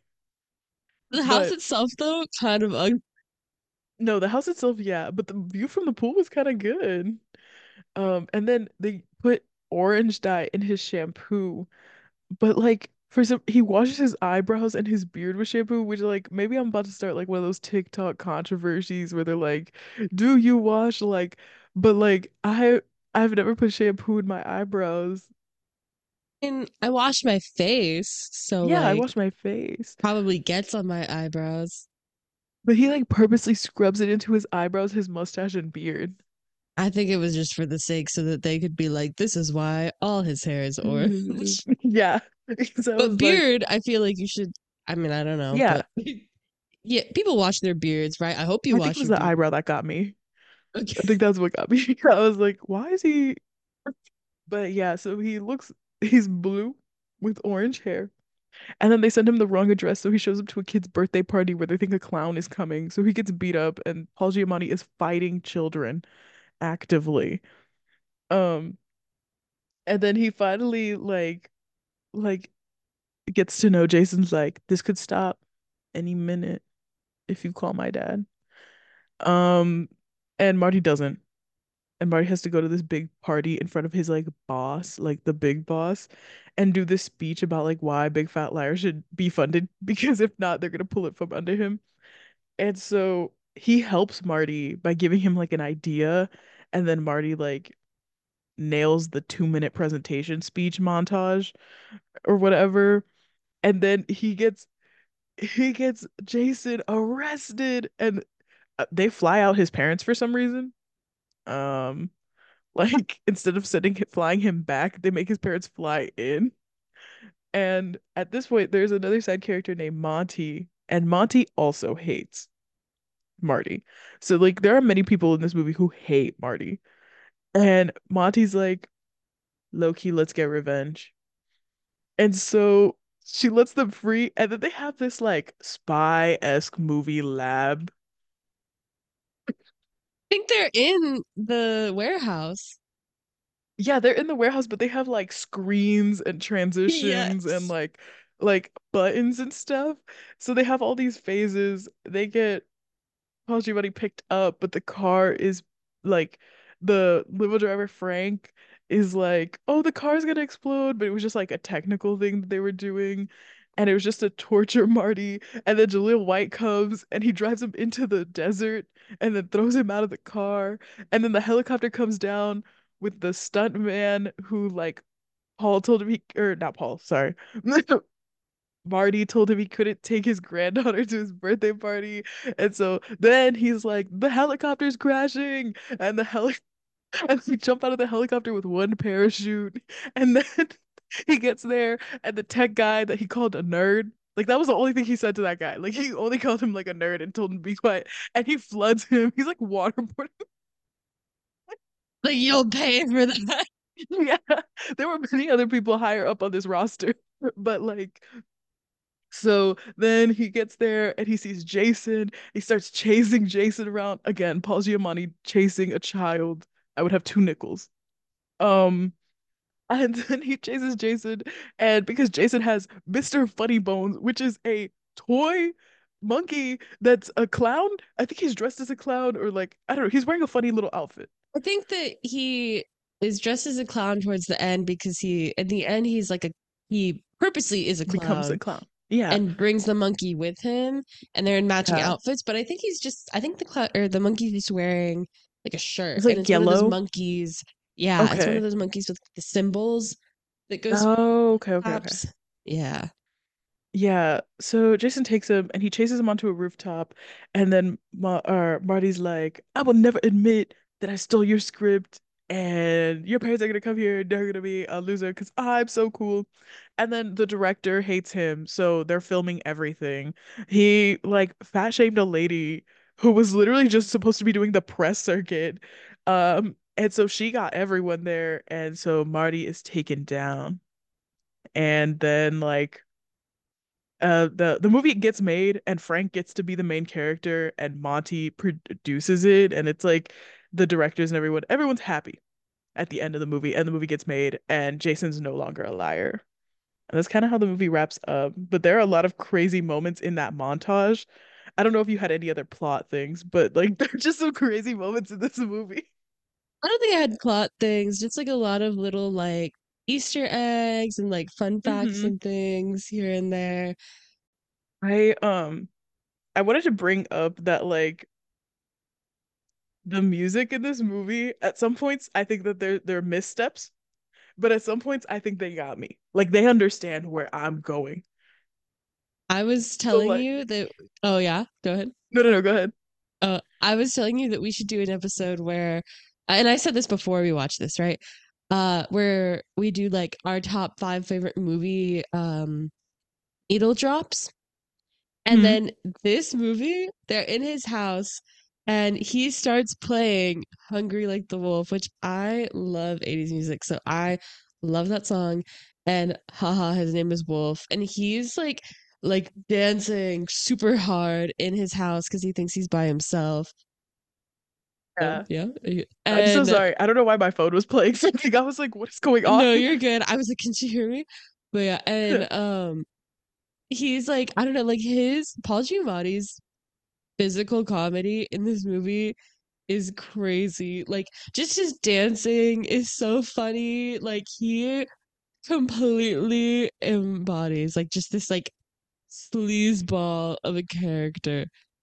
The house But itself, though, kind of ugly. no, the house itself, yeah, but the view from the pool was kind of good. Um, and then they put orange dye in his shampoo, but like for some, he washes his eyebrows and his beard with shampoo, which like maybe I'm about to start like one of those TikTok controversies where they're like, "Do you wash like?" But like I I've never put shampoo in my eyebrows. And I wash my face, so Yeah, I like wash my face, probably gets on my eyebrows. but he like purposely scrubs it into his eyebrows, his mustache, and beard. I think it was just for the sake so that they could be like, this is why all his hair is orange. Yeah, because I But was like, beard, I feel like you should. I mean, I don't know, yeah, but yeah, people wash their beards, right? I hope you I think it wash was your the beard. eyebrow that got me. I Okay. think that's what got me. I was like, why is he? But yeah, so he looks, he's blue with orange hair. And then they send him the wrong address, so he shows up to a kid's birthday party where they think a clown is coming. So he gets beat up, and Paul Giamatti is fighting children actively. Um, and then he finally like like gets to know Jason's like, this could stop any minute if you call my dad. Um, and Marty doesn't. And Marty has to go to this big party in front of his like boss, like the big boss, and do this speech about like why Big Fat Liar should be funded because if not, they're gonna pull it from under him. And so he helps Marty by giving him like an idea, and then Marty like nails the two minute presentation speech montage or whatever. And then he gets he gets Jason arrested, and uh, they fly out his parents for some reason. Um, like instead of sending flying him back, they make his parents fly in. And at this point, there's another side character named Monty, and Monty also hates Marty. So like there are many people in this movie who hate Marty. And Monty's like, low key, let's get revenge. And so she lets them free, and then they have this like spy-esque movie lab. I think they're in the warehouse. Yeah, they're in the warehouse, but they have like screens and transitions and Yes. like like buttons and stuff. So they have all these phases. They get Paul Giamatti picked up, but the car is like the limo driver Frank is like, oh, the car's gonna explode, but it was just like a technical thing that they were doing, and it was just to torture Marty. And then Jaleel White comes and he drives him into the desert and then throws him out of the car, and then the helicopter comes down with the stunt man who like Paul told him he or not Paul, sorry. Marty told him he couldn't take his granddaughter to his birthday party. And so then he's like, the helicopter's crashing. And the heli and we jump out of the helicopter with one parachute. And then he gets there and the tech guy that he called a nerd. Like that was the only thing he said to that guy. Like he only called him like a nerd and told him to be quiet. And he floods him. He's like waterboarding. Like, you'll pay for that. Yeah. There were many other people higher up on this roster. But like so then he gets there and he sees Jason. He starts chasing Jason around. Again, Paul Giamatti chasing a child. I would have two nickels. Um, and then he chases Jason, and because Jason has mister Funny Bones, which is a toy monkey that's a clown. I think he's dressed as a clown, or like I don't know. He's wearing a funny little outfit. I think that he is dressed as a clown towards the end because he, in the end, he's like a, he purposely is a becomes a clown clown. Yeah. and brings the monkey with him, and they're in matching Yeah. outfits. But I think he's just, I think the clown or the monkey's just wearing like a shirt, It's and like it's one of those yellow. monkeys. Yeah, it's one of Okay. those monkeys with the symbols that goes Oh, okay, okay, okay. perhaps. Yeah. Yeah, so Jason takes him and he chases him onto a rooftop, and then Ma uh, Marty's like, "I will never admit that I stole your script, and your parents are gonna come here and they're gonna be a loser because I'm so cool." And then the director hates him, so they're filming everything. He like fat shamed a lady who was literally just supposed to be doing the press circuit, um, and so she got everyone there, and so Marty is taken down, and then like uh the the movie gets made and Frank gets to be the main character and Monty produces it, and it's like the directors and everyone everyone's happy at the end of the movie, and the movie gets made and Jason's no longer a liar. And that's kind of how the movie wraps up. But there are a lot of crazy moments in that montage. I don't know if you had any other plot things, but like there are just some crazy moments in this movie. I don't think I had plot things, just like a lot of little like Easter eggs and like fun facts hmm and things here and there. I um I wanted to bring up that like the music in this movie at some points I think that there there are missteps, but at some points I think they got me. Like they understand where I'm going. I was So telling like you that, oh yeah, go ahead. no no no go ahead. Uh, I was telling you that we should do an episode where, and I said this before we watched this, right? Uh, where we do like our top five favorite movie um needle drops. And hmm then this movie, they're in his house and he starts playing Hungry Like the Wolf, which I love eighties music. So I love that song. And haha, his name is Wolf. And he's like like dancing super hard in his house because he thinks he's by himself. So Yeah. yeah. I'm so And sorry. I don't know why my phone was playing something. I was like, what is going on? no, you're good. I was like, can she hear me? But yeah, and um he's like, I don't know, like his Paul Giamatti's physical comedy in this movie is crazy. Like just his dancing is so funny. Like he completely embodies like just this like sleazeball of a character.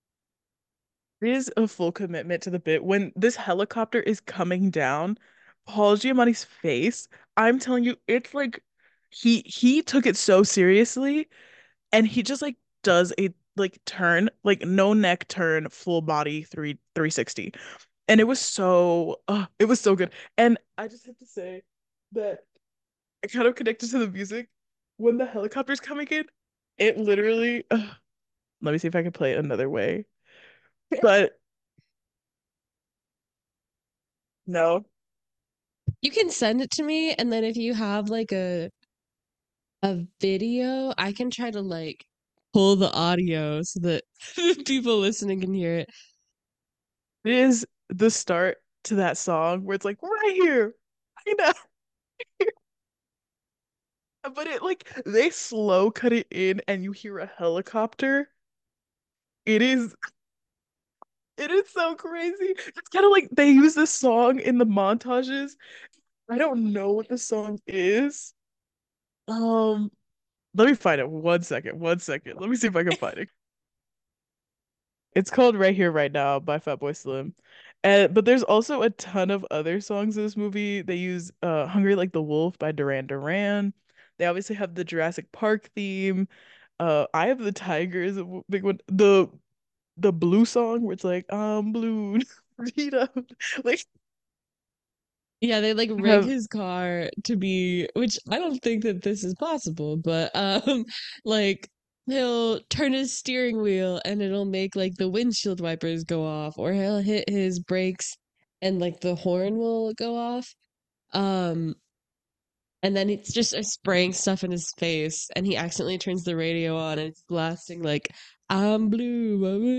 It is a full commitment to the bit. When this helicopter is coming down, Paul Giamatti's face, I'm telling you, it's like he he took it so seriously, and he just like does a like turn, like no neck turn, full body three 360. And it was so uh, it was so good. And I just have to say that I kind of connected to the music when the helicopter's coming in. It literally uh, let me see if I can play it another way. But no, You can send it to me and then if you have like a a video, I can try to like pull the audio so that people listening can hear it. it is the start to that song where it's like right here. I know. But it like they slow cut it in and you hear a helicopter. It is it is so crazy. It's kind of like they use this song in the montages. I don't know what the song is. Um, let me find it. One second. One second. Let me see if I can find it. It's called Right Here, Right Now by Fatboy Slim. And but there's also a ton of other songs in this movie. They use uh Hungry Like the Wolf by Duran Duran. They obviously have the Jurassic Park theme. Uh Eye of the Tiger is a w- big one. The the blue song where it's like I'm blue. Read up. Like Yeah, they like rig have his car to be, which I don't think that this is possible, but um like he'll turn his steering wheel and it'll make like the windshield wipers go off, or he'll hit his brakes and like the horn will go off. Um and then it's just uh, spraying stuff in his face and he accidentally turns the radio on and it's blasting like I'm blue.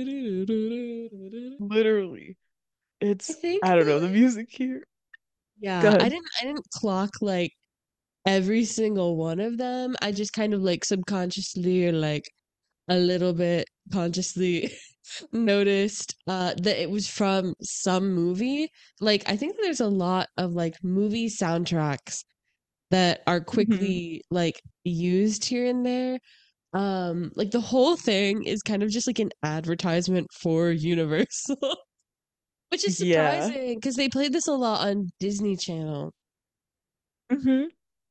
literally I it's think I don't know the that music here. Go yeah, I ahead. didn't I didn't clock like every single one of them. I just kind of like subconsciously or like a little bit consciously noticed uh that it was from some movie. Like I think there's a lot of like movie soundtracks that are Hmm. quickly like used here and there. Um, like the whole thing is kind of just like an advertisement for Universal, which is Yeah. surprising because they played this a lot on Disney Channel. Hmm.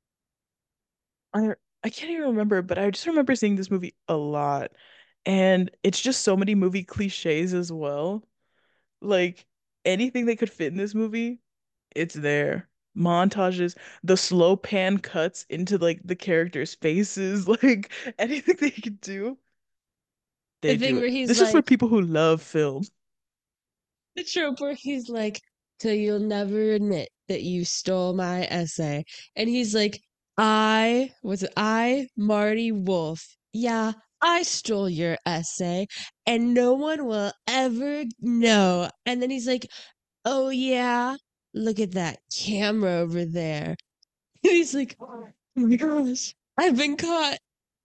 I I can't even remember, but I just remember seeing this movie a lot. And it's just so many movie cliches as well. Like anything they could fit in this movie, it's there. Montages, the slow pan cuts into like the characters' faces, like anything they could do, The they do thing it. where he's This is for like, people who love film. the trope where he's like, so you'll never admit that you stole my essay. And he's like, I was it I, Marty Wolf. Yeah, I stole your essay, and no one will ever know. And then he's like, oh yeah, look at that camera over there. And he's like, oh my gosh, I've been caught.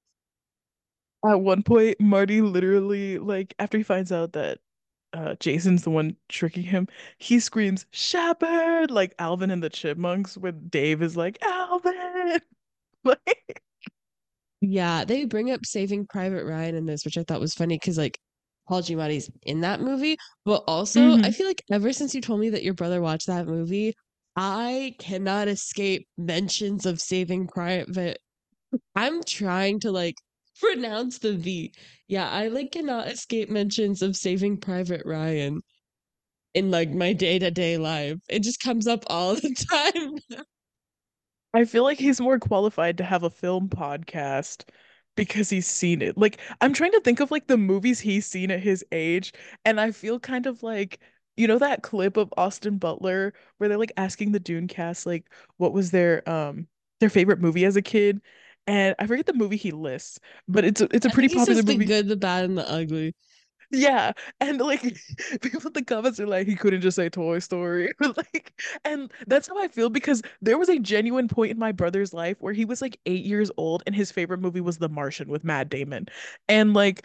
At one point, Marty literally, like, after he finds out that uh Jason's the one tricking him, he screams, Shepard, like Alvin and the Chipmunks, when Dave is like, Alvin. Like, Yeah, they bring up Saving Private Ryan in this, which I thought was funny because like Paul Giamatti's in that movie, but also I hmm. feel like ever since you told me that your brother watched that movie, I cannot escape mentions of Saving Private. I'm trying to like pronounce the V. Yeah, I like cannot escape mentions of Saving Private Ryan in like my day-to-day life. It just comes up all the time. I feel like he's more qualified to have a film podcast because he's seen it. Like, I'm trying to think of like the movies he's seen at his age, and I feel kind of like, you know, that clip of Austin Butler where they're like asking the Dune cast like what was their um their favorite movie as a kid, and I forget the movie he lists, but it's a, it's a I think pretty he popular says the movie. good, the bad, and the ugly. Yeah, and like people in the comments are like, he couldn't just say Toy Story. Like, and that's how I feel because there was a genuine point in my brother's life where he was like eight years old and his favorite movie was The Martian with Matt Damon. And like,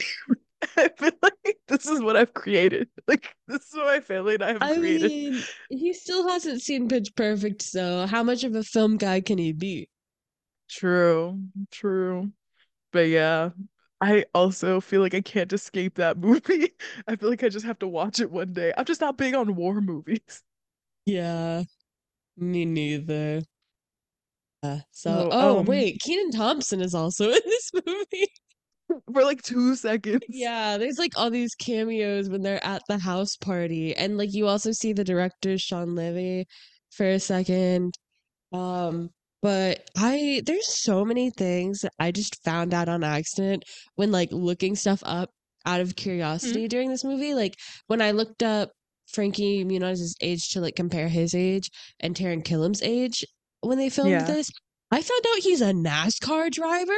I feel like this is what I've created. Like, this is what my family and I have I created. mean, he still hasn't seen Pitch Perfect, so how much of a film guy can he be? True, true. But yeah, I also feel like I can't escape that movie. I feel like I just have to watch it one day. I'm just not big on war movies. Yeah, me neither. Uh, so, So, oh, um, wait, Kenan Thompson is also in this movie. for like two seconds. Yeah, there's like all these cameos when they're at the house party. And like you also see the director, Sean Levy, for a second. Um, but I there's so many things that I just found out on accident when like looking stuff up out of Hmm. curiosity during this movie. Like when I looked up Frankie Muniz's age to like compare his age and Taron Killam's age when they filmed Yeah. this, I found out he's a NASCAR driver.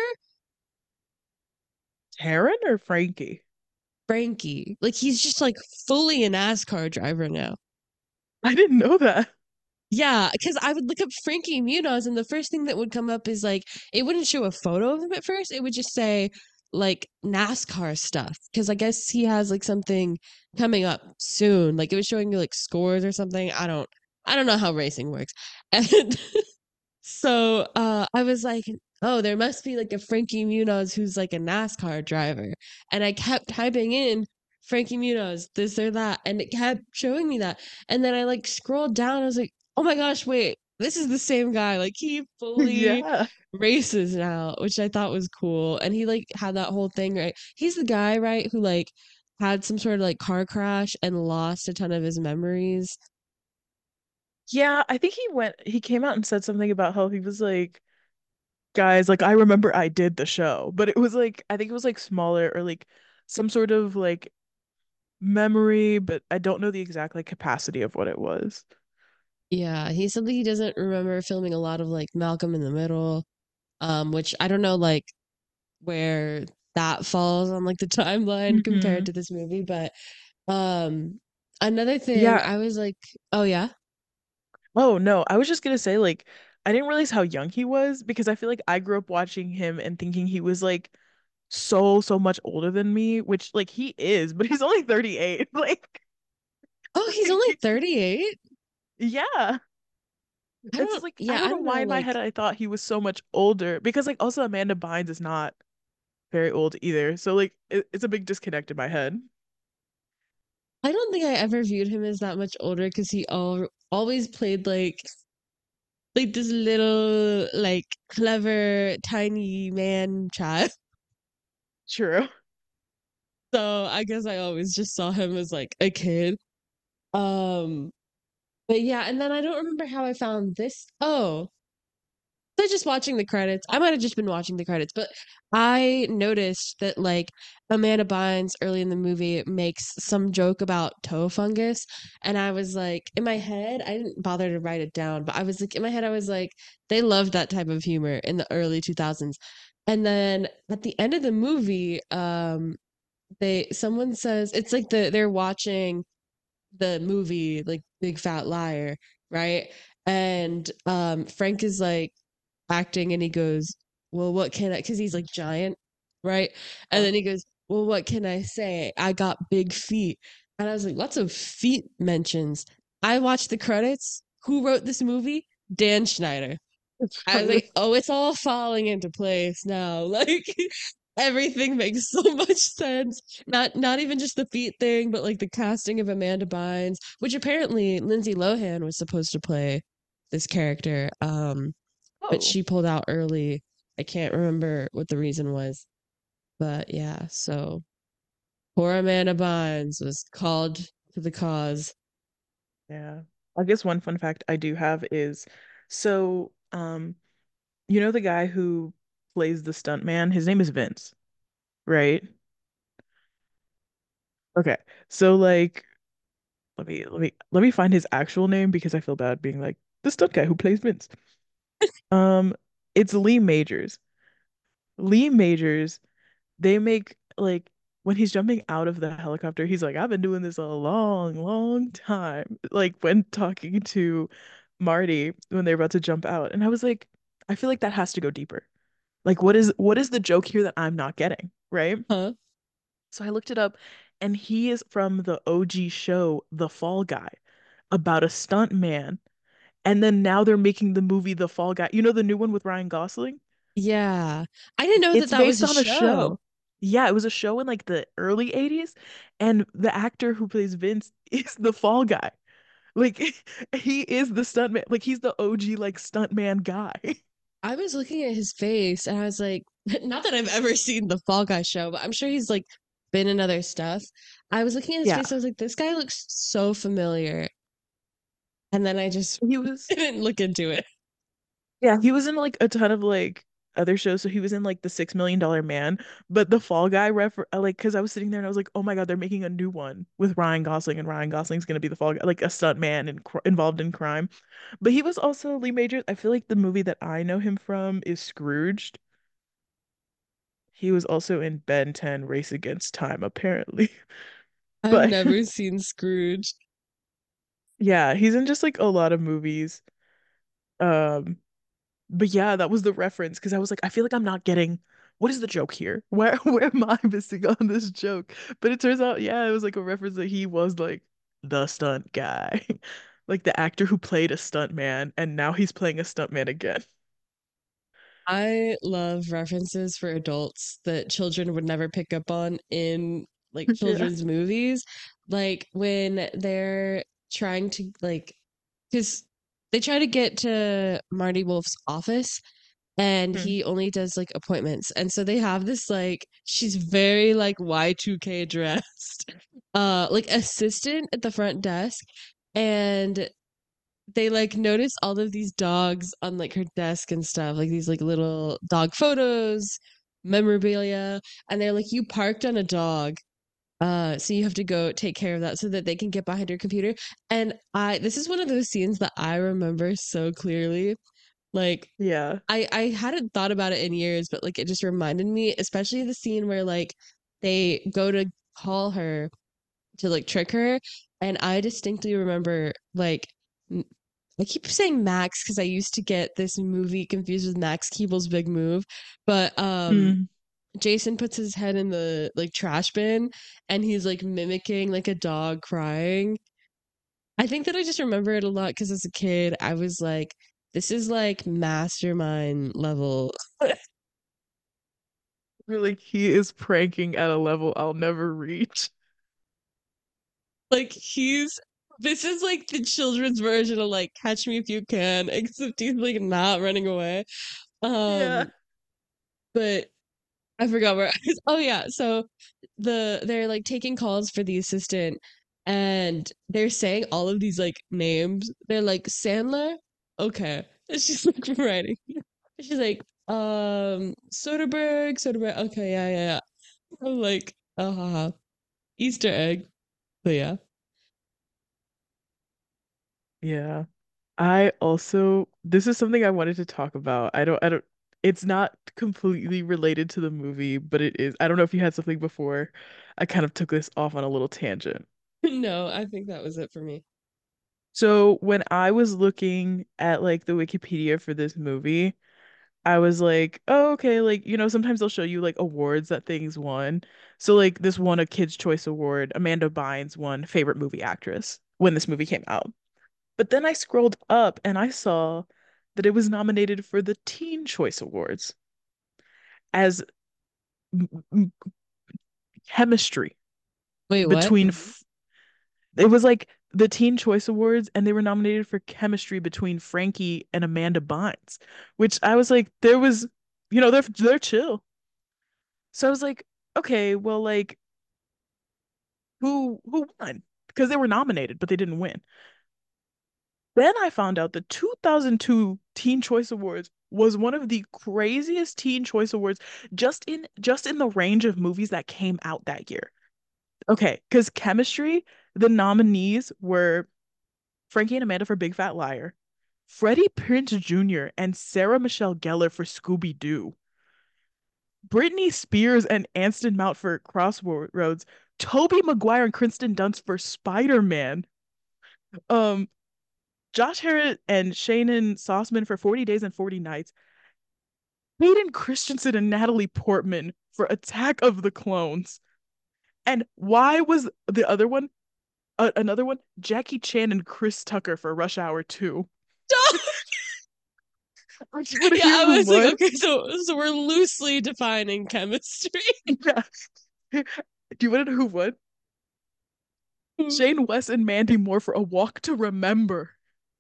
Taryn or Frankie? Frankie. Like he's just like fully a NASCAR driver now. I didn't know that. Yeah, because I would look up Frankie Muniz, and the first thing that would come up is like it wouldn't show a photo of him at first. It would just say like NASCAR stuff because I guess he has like something coming up soon. Like it was showing you like scores or something. I don't, I don't know how racing works. And so uh, I was like, oh, there must be like a Frankie Muniz who's like a NASCAR driver. And I kept typing in Frankie Muniz, this or that, and it kept showing me that. And then I like scrolled down. I was like, oh my gosh, wait, this is the same guy. Like he fully Yeah. races now, which I thought was cool. And he like had that whole thing, right? He's the guy, right, who like had some sort of like car crash and lost a ton of his memories. Yeah, I think he went, he came out and said something about how he was like, guys, like I remember I did the show, but it was like, I think it was like smaller or like some sort of like memory, but I don't know the exact like capacity of what it was. Yeah, he said that he doesn't remember filming a lot of like Malcolm in the Middle, um, which I don't know like where that falls on like the timeline compared Hmm. to this movie, but um another thing Yeah. I was like, oh yeah. Oh no, I was just gonna say like I didn't realize how young he was because I feel like I grew up watching him and thinking he was like so so much older than me, which like he is, but he's only thirty-eight. Like Oh, he's only thirty-eight? yeah. I It's just don't, like I yeah, don't I know don't why know. in my Like, head I thought he was so much older because like also Amanda Bynes is not very old either. So like it, it's a big disconnect in my head. I don't think I ever viewed him as that much older because he all always played like like this little like clever tiny man child. True. So I guess I always just saw him as like a kid. Um, but yeah, and then I don't remember how I found this. Oh, so just watching the credits. I might have just been watching the credits, but I noticed that like Amanda Bynes early in the movie makes some joke about toe fungus, and I was like, in my head, I didn't bother to write it down, but I was like, in my head, I was like, they loved that type of humor in the early two thousands. And then at the end of the movie, um, they someone says it's like the they're watching the movie like Big Fat Liar, right? And um Frank is like acting and he goes, "Well, what can I?" Because he's like giant, right? And Uh, then he goes, "Well, what can I say? I got big feet." And I was like, lots of feet mentions. I watched the credits. Who wrote this movie? Dan Schneider. it's I was funny. like, oh, it's all falling into place now. Like everything makes so much sense. Not not even just the feet thing, but like the casting of Amanda Bynes, which apparently Lindsay Lohan was supposed to play this character. Um, but Oh, she pulled out early. I can't remember what the reason was. But yeah, so poor Amanda Bynes was called to the cause. yeah. I guess one fun fact I do have is so um you know the guy who plays the stunt man, his name is Vince, right? Okay. So like let me let me let me find his actual name because I feel bad being like the stunt guy who plays Vince. Um it's Lee Majors. Lee Majors, they make like when he's jumping out of the helicopter, he's like, I've been doing this a long, long time. Like when talking to Marty when they're about to jump out. And I was like, I feel like that has to go deeper. Like what is what is the joke here that I'm not getting, right? Huh? So I looked it up and he is from the O G show The Fall Guy about a stunt man. And then now they're making the movie The Fall Guy. You know the new one with Ryan Gosling? Yeah. I didn't know that It's that was based a on a show. show. Yeah, it was a show in like the early eighties, and the actor who plays Vince is the Fall Guy. Like he is the stuntman. Like he's the O G like stuntman guy. I was looking at his face and I was like, not that I've ever seen the Fall Guy show, but I'm sure he's like been in other stuff. I was looking at his Yeah. face, I was like, this guy looks so familiar. And then I just He was didn't look into it. yeah, he was in like a ton of like other shows. So he was in like the Six Million Dollar Man, but the Fall Guy refer uh, like because I was sitting there and I was like, oh my God, they're making a new one with Ryan Gosling, and Ryan Gosling's gonna be the Fall Guy, like a stunt man and cr involved in crime. But he was also Lee Majors. I feel like the movie that I know him from is Scrooged. He was also in Ben ten Race Against Time, apparently. I've But never seen Scrooge. yeah, he's in just like a lot of movies. Um, but yeah, that was the reference because I was like, I feel like I'm not getting what is the joke here? Where where am I missing on this joke? But it turns out, yeah, it was like a reference that he was like the stunt guy. Like the actor who played a stunt man, and now he's playing a stunt man again. I love references for adults that children would never pick up on in like Yeah. children's movies. Like when they're trying to like because they try to get to Marty Wolf's office and Hmm. he only does like appointments. And so they have this like she's very like Y two K dressed uh like assistant at the front desk and they like notice all of these dogs on like her desk and stuff, like these like little dog photos, memorabilia, and they're like, you parked on a dog. Uh, so you have to go take care of that so that they can get behind your computer. And I this is one of those scenes that I remember so clearly. Like Yeah. I I hadn't thought about it in years, but like it just reminded me, especially the scene where like they go to call her to like trick her. And I distinctly remember like m- I keep saying Max because I used to get this movie confused with Max Keeble's Big Move, but um Mm. Jason puts his head in the like trash bin and he's like mimicking like a dog crying. I think that I just remember it a lot because as a kid I was like This is like mastermind level. Feel like he is pranking at a level I'll never reach. Like he's this is like the children's version of like Catch Me If You Can, except he's like not running away. Yeah. Um, but I forgot where I was. Oh yeah, so the they're like taking calls for the assistant and they're saying all of these like names. They're like Sandler? Okay. And she's like writing. She's like, um, Soderbergh, Soderbergh. Okay, yeah, yeah, yeah. I'm like, oh, haha. Easter egg. But yeah. Yeah. I also this is something I wanted to talk about. I don't I don't it's not completely related to the movie, but it is. I don't know if you had something before. I kind of took this off on a little tangent. No, I think that was it for me. So when I was looking at like the Wikipedia for this movie, I was like, oh, okay, like, you know, sometimes they'll show you like awards that things won. So like this won a Kids' Choice Award. Amanda Bynes won Favorite Movie Actress when this movie came out. But then I scrolled up and I saw that it was nominated for the Teen Choice Awards as m m chemistry Wait, what? between f it was like the Teen Choice Awards and they were nominated for chemistry between Frankie and Amanda Bynes, which I was like, there was, you know, they're they're chill. So I was like, okay, well, like who who won? Because they were nominated, but they didn't win. Then I found out the two thousand two Teen Choice Awards was one of the craziest Teen Choice Awards just in just in the range of movies that came out that year. Okay, because Chemistry, the nominees were Frankie and Amanda for Big Fat Liar, Freddie Prinze Junior and Sarah Michelle Gellar for Scooby Doo, Britney Spears and Anston Mount for Crossroads, Tobey Maguire and Kristen Dunst for Spider-Man, um, Josh Harrett and Shannon Sossman for forty Days and forty Nights, Hayden Christensen and Natalie Portman for Attack of the Clones. And why was the other one, uh, another one, Jackie Chan and Chris Tucker for Rush Hour two? Do you want to Yeah, hear I who was like, won? okay, so so we're loosely defining chemistry. Yeah. Do you want to know who won? Shane West and Mandy Moore for A Walk to Remember.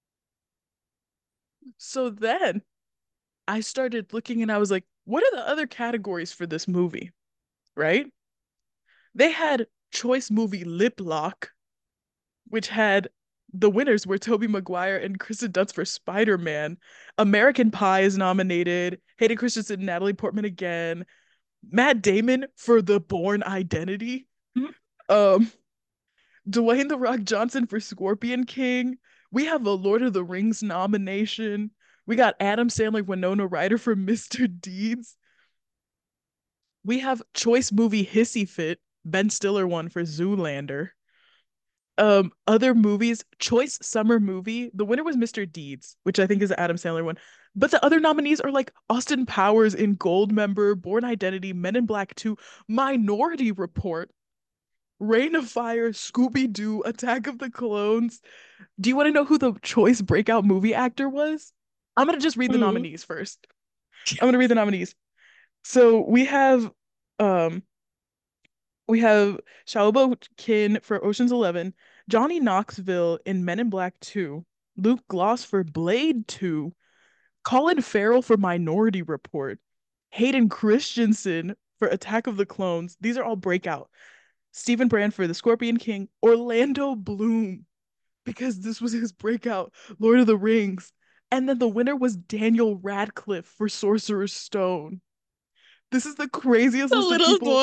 So then I started looking and I was like, what are the other categories for this movie? Right? They had choice movie Lip Lock, which had the winners were Tobey Maguire and Kristen Dunst for Spider-Man. American Pie is nominated. Hayden Christensen, Natalie Portman again. Matt Damon for The Bourne Identity. Um, Dwayne The Rock Johnson for Scorpion King. We have a Lord of the Rings nomination. We got Adam Sandler, Winona Ryder for Mister Deeds. We have choice movie Hissy Fit. Ben Stiller won for Zoolander. Um, other movies, choice summer movie. The winner was Mister Deeds, which I think is the Adam Sandler one. But the other nominees are like Austin Powers in Goldmember, Born Identity, Men in Black two, Minority Report, Reign of Fire, Scooby Doo, Attack of the Clones. Do you want to know who the choice breakout movie actor was? I'm gonna just read the Ooh. nominees first. I'm gonna read the nominees. So we have um we have Shao Kin for Ocean's Eleven, Johnny Knoxville in Men in Black two, Luke Gloss for Blade two, Colin Farrell for Minority Report, Hayden Christensen for Attack of the Clones. These are all breakout. Stephen Brand for The Scorpion King, Orlando Bloom, because this was his breakout, Lord of the Rings. And then the winner was Daniel Radcliffe for Sorcerer's Stone. This is the craziest The list of little people. boy.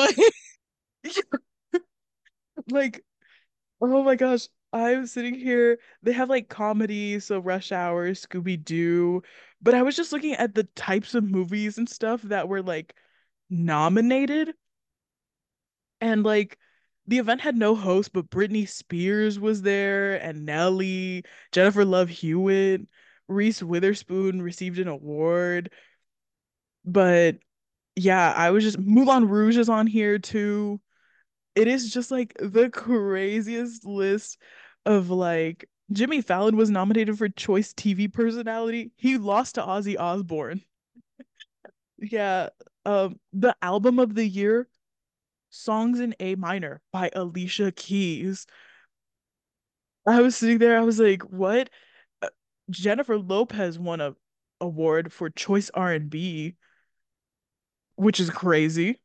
Like, oh my gosh, I'm sitting here. They have like comedy, so Rush Hour, Scooby Doo. But I was just looking at the types of movies and stuff that were like nominated. And like the event had no host, but Britney Spears was there and Nelly, Jennifer Love Hewitt, Reese Witherspoon received an award. But yeah, I was just Moulin Rouge is on here too. It is just like the craziest list of like Jimmy Fallon was nominated for Choice T V Personality. He lost to Ozzy Osbourne. Yeah. Um, the album of the year, Songs in A Minor by Alicia Keys. I was sitting there, I was like, what? Uh, Jennifer Lopez won a award for Choice R and B, which is crazy.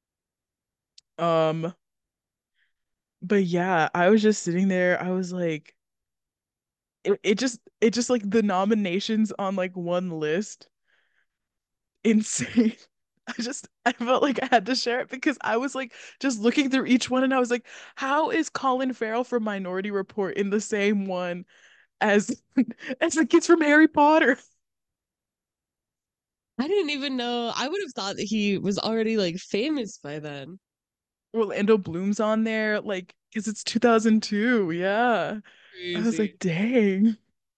Um, but yeah, I was just sitting there, I was like, it, it just it just like the nominations on like one list, insane. I just I felt like I had to share it because I was like just looking through each one and I was like, how is Colin Farrell from Minority Report in the same one as as the kids from Harry Potter? I didn't even know. I would have thought that he was already like famous by then. Orlando Bloom's on there, like, because it's two thousand two. Yeah. I was like, Crazy. dang.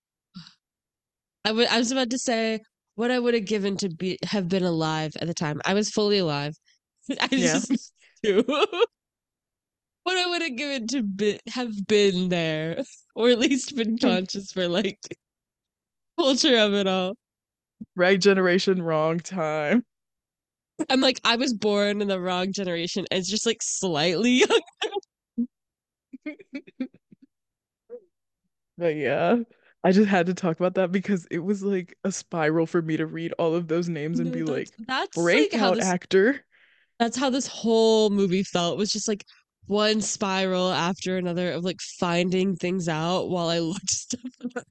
I would I was about to say what I would have given to be have been alive at the time. I was fully alive. I Yeah. just do what I would have given to be, have been there, or at least been conscious for like culture of it all. Right generation, wrong time. I'm like I was born in the wrong generation. It's just like slightly young. But yeah, I just had to talk about that because it was like a spiral for me to read all of those names and No, be that's like, that's like how breakout this actor. that's how this whole movie felt. It was just like one spiral after another of like finding things out while I looked stuff up.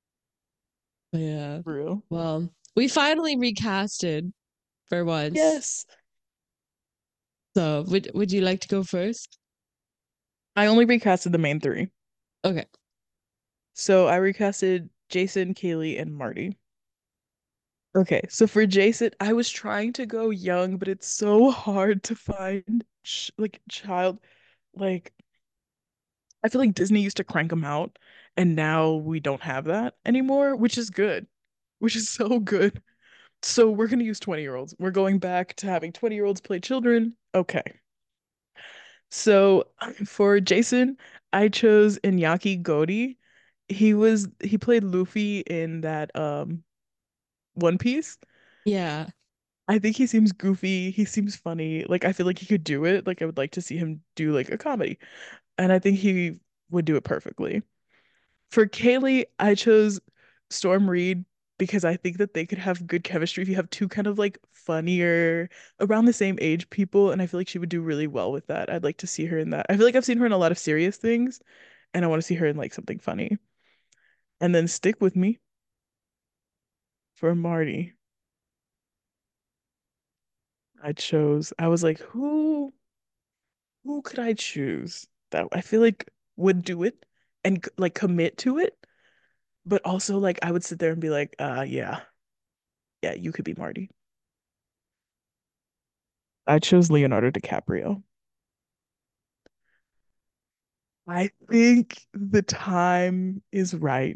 Yeah. For real. Well, we finally recasted for once. Yes. So, would would you like to go first? I only recasted the main three. Okay. So I recasted Jason, Kaylee, and Marty. Okay, so for Jason, I was trying to go young, but it's so hard to find ch like child. Like, I feel like Disney used to crank them out, and now we don't have that anymore, which is good, which is so good. So we're gonna use twenty year olds. We're going back to having twenty year olds play children. Okay. So for Jason, I chose Iñaki Gotti. He was he played Luffy in that um One Piece. Yeah. I think he seems goofy. He seems funny. Like I feel like he could do it. Like I would like to see him do like a comedy. And I think he would do it perfectly. For Kaylee, I chose Storm Reed because I think that they could have good chemistry if you have two kind of like funnier, around the same age people, and I feel like she would do really well with that. I'd like to see her in that. I feel like I've seen her in a lot of serious things, and I want to see her in like something funny. And then stick with me for Marty. I chose, I was like, who who could I choose that I feel like would do it and like commit to it, but also like I would sit there and be like, uh yeah, yeah, you could be Marty. I chose Leonardo DiCaprio. I think the time is right.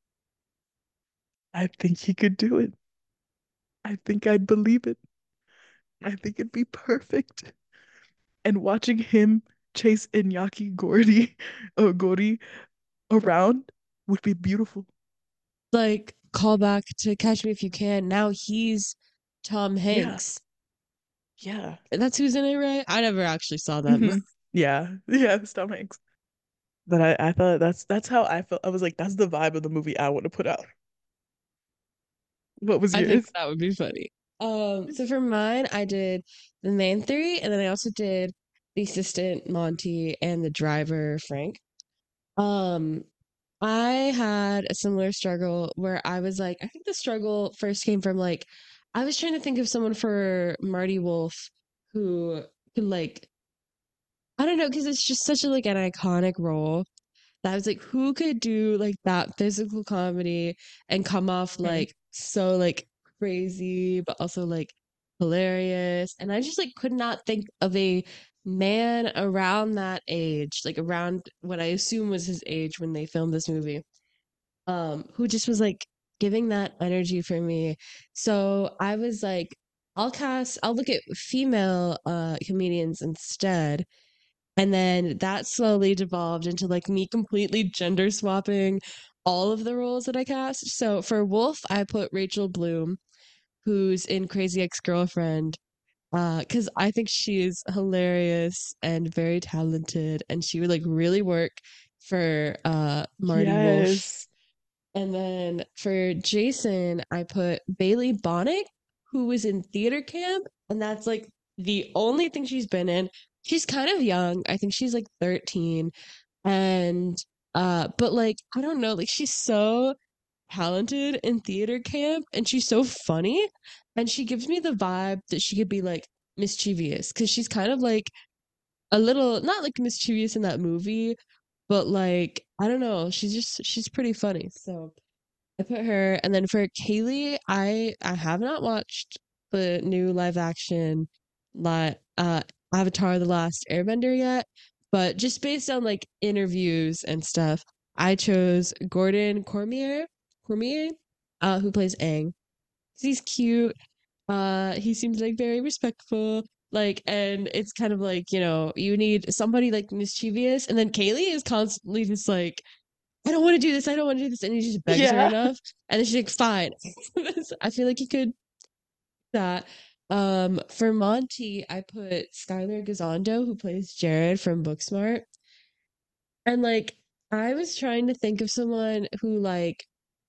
I think he could do it. I think I'd believe it. I think it'd be perfect. And watching him chase Iñaki Gordy, oh Gordy around would be beautiful. Like call back to Catch Me If You Can. Now he's Tom Yeah, Hanks. yeah. That's who's in it, right? I never actually saw that. Hmm. Yeah, yeah, Tom Hanks. But I, I thought that's that's how I felt. I was like, that's the vibe of the movie I want to put out. What was I think yours? that would be funny. Um, so for mine, I did the main three, and then I also did the assistant Monty and the driver Frank. Um, I had a similar struggle where I was like, I think the struggle first came from like, I was trying to think of someone for Marty Wolf who could like, I don't know, because it's just such a like an iconic role that I was like, who could do like that physical comedy and come off Mhm. like so like crazy, but also like hilarious. And I just like could not think of a man around that age, like around what I assume was his age when they filmed this movie, um, who just was like giving that energy for me. So I was like, I'll cast, I'll look at female uh comedians instead. And then that slowly devolved into like me completely gender swapping all of the roles that I cast. So for Wolf, I put Rachel Bloom, who's in Crazy Ex-Girlfriend, uh, because I think she is hilarious and very talented, and she would like really work for uh Marty Wolf. Yes. And then for Jason, I put Bailey Bonnick, who was in theater camp, and that's like the only thing she's been in. She's kind of young. I think she's like thirteen. And uh but like I don't know, like she's so talented in theater camp and she's so funny and she gives me the vibe that she could be like mischievous cuz she's kind of like a little not like mischievous in that movie, but like I don't know, she's just she's pretty funny. So I put her, and then for Kaylee, I I have not watched the new live action li uh Avatar: The Last Airbender yet, but just based on like interviews and stuff, I chose Gordon Cormier, Cormier, uh, who plays Aang. He's cute. Uh, he seems like very respectful. Like, and it's kind of like, you know, you need somebody like mischievous, and then Kaylee is constantly just like I don't want to do this. I don't want to do this. And he just begs her Yeah. enough. And then she's like, fine. I feel like you could do that. Um, for Monty, I put Skylar Gazondo, who plays Jared from Booksmart. And like, I was trying to think of someone who like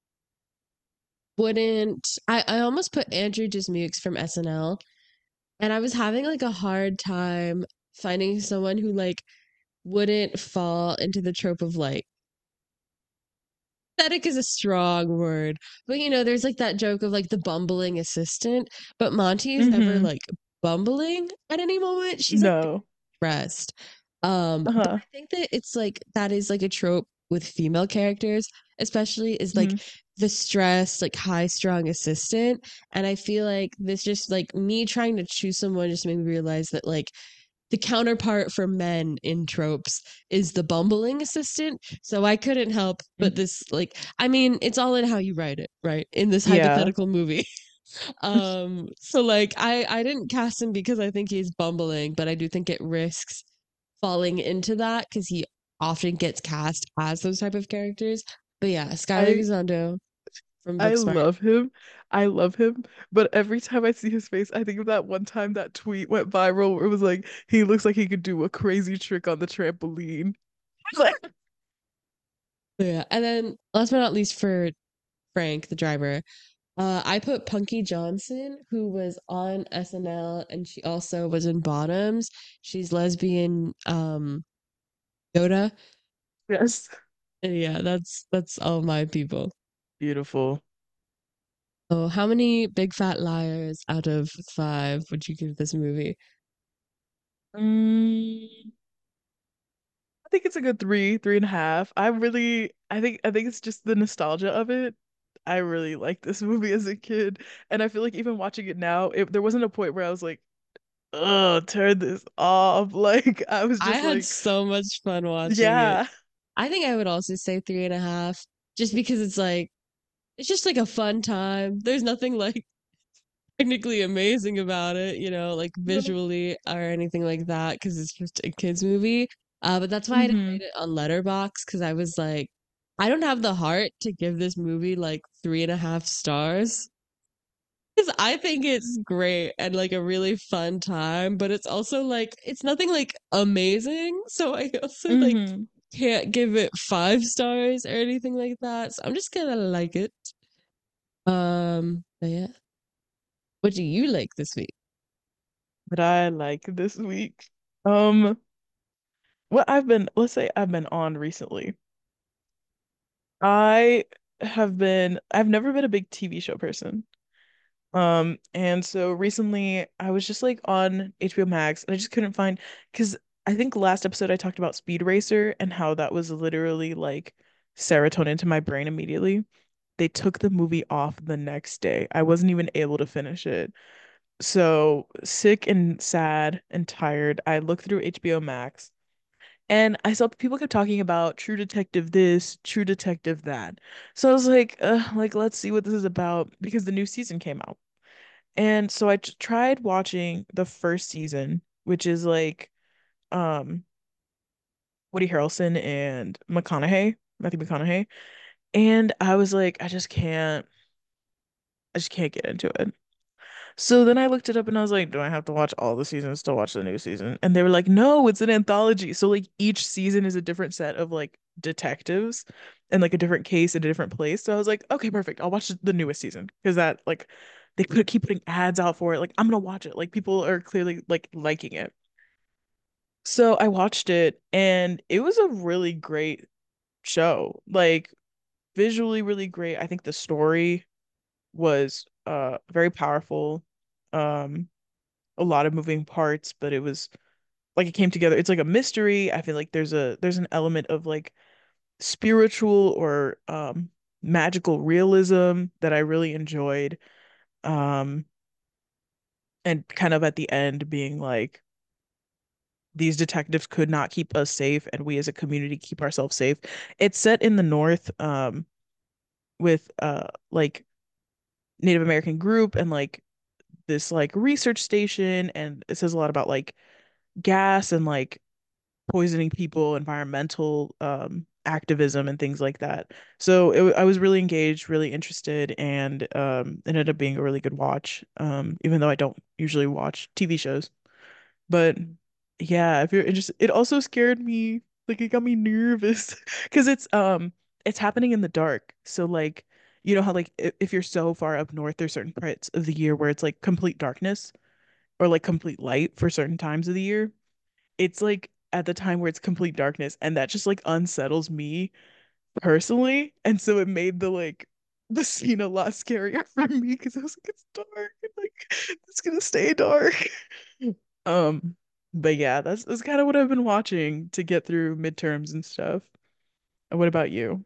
wouldn't. I, I almost put Andrew Dismukes from S N L. And I was having like a hard time finding someone who like wouldn't fall into the trope of like pathetic is a strong word, but you know, there's like that joke of like the bumbling assistant, but Monty is never Mm-hmm. like bumbling at any moment. She's like No. depressed. Um, but Uh-huh. I think that it's like that is like a trope with female characters, especially is like Hmm. the stressed, like high strung assistant. And I feel like this just like me trying to choose someone just made me realize that like the counterpart for men in tropes is the bumbling assistant. So I couldn't help but this like I mean, it's all in how you write it, right? In this Yeah. hypothetical movie. Um so like I I didn't cast him because I think he's bumbling, but I do think it risks falling into that cuz he often gets cast as those type of characters. But yeah, Skylar I Gisondo from I Booksmart. love him. I love him. But every time I see his face, I think of that one time that tweet went viral where it was like he looks like he could do a crazy trick on the trampoline. Like, Yeah. And then last but not least for Frank, the driver, Uh, I put Punky Johnson, who was on S N L, and she also was in Bottoms. She's lesbian, um, Yoda. yes. And yeah, that's that's all my people. Beautiful. So, how many big fat liars out of five would you give this movie? Mm, I think it's a good three, three and a half. I really, I think, I think it's just the nostalgia of it. I really liked this movie as a kid, and I feel like even watching it now, it, there wasn't a point where I was like, "Oh, turn this off." Like I was I just had like, so much fun watching it. "Yeah." I think I would also say three and a half, just because it's like it's just like a fun time. There's nothing like technically amazing about it, you know, like visually or anything like that, because it's just a kids movie. Uh, but that's why I didn't Mm-hmm. rate it on Letterbox because I was like, I don't have the heart to give this movie like three and a half stars. Because I think it's great and like a really fun time, but it's also like it's nothing like amazing. So I also like Mm-hmm. can't give it five stars or anything like that. So I'm just gonna like it. Um, but yeah. What do you like this week? But I like this week. Um, what I've been, let's say I've been on recently. I have been, I've never been a big T V show person. Um, and so recently I was just like on H B O Max and I just couldn't find, because I think last episode I talked about Speed Racer and how that was literally like serotonin to my brain immediately. They took the movie off the next day. I wasn't even able to finish it. So sick and sad and tired, I looked through H B O Max and I saw people kept talking about True Detective this, True Detective that. So I was like, uh, like let's see what this is about because the new season came out. And so I t- tried watching the first season, which is like um Woody Harrelson and McConaughey, Matthew McConaughey. And I was like, I just can't, I just can't get into it. So then I looked it up and I was like, do I have to watch all the seasons to watch the new season? And they were like, no, it's an anthology. So like each season is a different set of like detectives and like a different case in a different place. So I was like, okay, perfect. I'll watch the newest season because that like they put keep putting ads out for it. Like I'm gonna watch it. Like people are clearly like liking it. So I watched it and it was a really great show. Like visually really great. I think the story was uh very powerful. Um a lot of moving parts, but it was like it came together. It's like a mystery. I feel like there's a there's an element of like spiritual or um magical realism that I really enjoyed. Um and kind of at the end being like these detectives could not keep us safe and we as a community keep ourselves safe. It's set in the North um with uh like Native American group and like this like research station, and it says a lot about like gas and like poisoning people, environmental um activism and things like that. So it, I was really engaged, really interested, and um it ended up being a really good watch. Um, even though I don't usually watch T V shows, but yeah, if you're interested, it also scared me. Like it got me nervous because it's um it's happening in the dark. So like you know how like if, if you're so far up north, there's certain parts of the year where it's like complete darkness or like complete light for certain times of the year. It's like at the time where it's complete darkness, and that just like unsettles me personally. And so it made the like the scene a lot scarier for me because I was like, it's dark and like it's gonna stay dark. Um, but yeah, that's that's kind of what I've been watching to get through midterms and stuff. And what about you?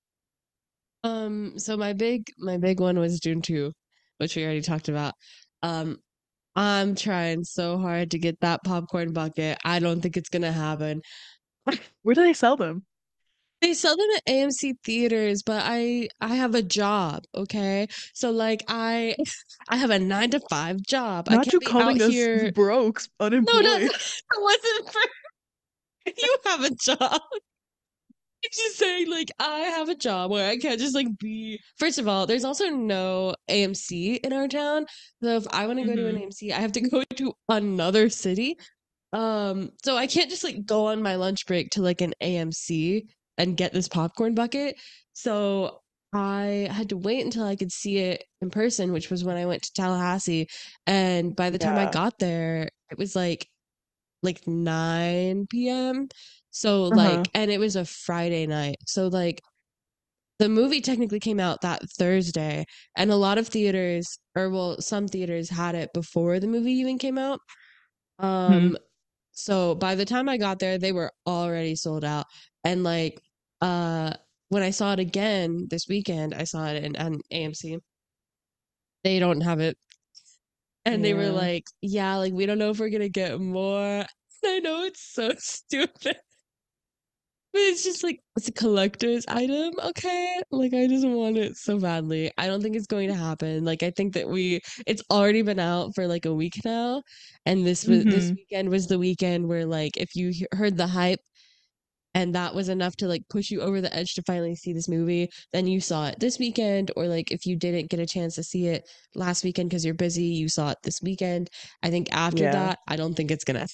Um, so my big my big one was June two, which we already talked about. Um, I'm trying so hard to get that popcorn bucket. I don't think it's gonna happen. Where do they sell them? They sell them at A M C theaters, but I I have a job, okay? So like I I have a nine to five job. I Not can't you be out calling us here. broke, No, no, unemployed. that wasn't for you have a job. I'm just saying, like, I have a job where I can't just like be. First of all, there's also no A M C in our town. So if I want to go to an Hmm. A M C, I have to go to another city. Um, so I can't just like go on my lunch break to like an A M C and get this popcorn bucket. So I had to wait until I could see it in person, which was when I went to Tallahassee. And by the time I Yeah. got there, it was like like nine p m. So Uh-huh. like, and it was a Friday night. So like the movie technically came out that Thursday, and a lot of theaters, or well, some theaters had it before the movie even came out. Hmm. Um, so by the time I got there, they were already sold out. And like, uh, when I saw it again this weekend, I saw it in an A M C. They don't have it, and they were Yeah. like, "Yeah, like we don't know if we're gonna get more." I know it's so stupid. But it's just like it's a collector's item, okay? Like I just want it so badly. I don't think it's going to happen. Like I think that we it's already been out for like a week now, and this was this Hmm. weekend was the weekend where like if you he- heard the hype and that was enough to like push you over the edge to finally see this movie, then you saw it this weekend, or like if you didn't get a chance to see it last weekend because you're busy, you saw it this weekend. I think after Yeah. that, I don't think it's gonna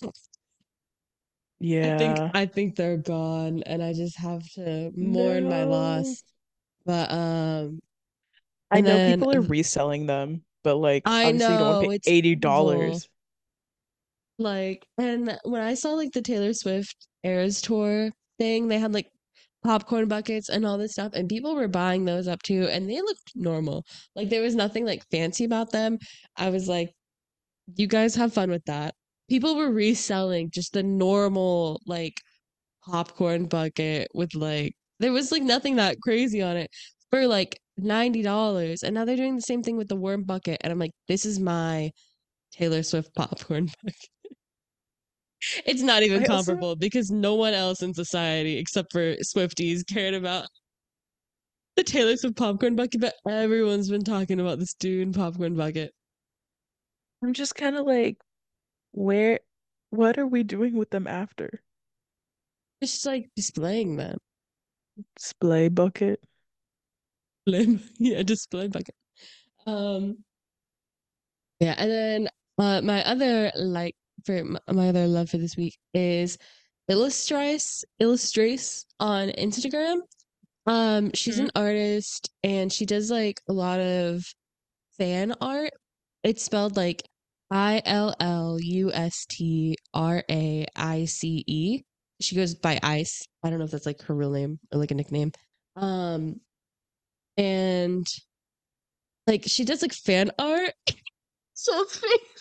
I think Yeah. I think they're gone, and I just have to mourn my No. loss. But um, I and know then people are reselling them, but like I obviously you don't want to know pay it's eighty evil. dollars Like, and when I saw like the Taylor Swift Eras tour thing, they had like popcorn buckets and all this stuff, and people were buying those up too, and they looked normal. Like there was nothing like fancy about them. I was like, you guys have fun with that. People were reselling just the normal like popcorn bucket with like there was like nothing that crazy on it for like ninety dollars, and now they're doing the same thing with the worm bucket, and I'm like, this is my Taylor Swift popcorn bucket. It's not even I also comparable because no one else in society except for Swifties cared about the Taylor Swift popcorn bucket, but everyone's been talking about this Dune popcorn bucket. I'm just kind of like, where, what are we doing with them after? just like displaying them. Display bucket. Display- Yeah, display bucket. Um, yeah, and then uh, my other like for m- my other love for this week is Illustrace Illustrace on Instagram. Um, she's Hmm. an artist and she does like a lot of fan art. It's spelled like I L L U S T R A I C E. She goes by Ice. I don't know if that's like her real name or like a nickname. Um, and like she does like fan art. So it's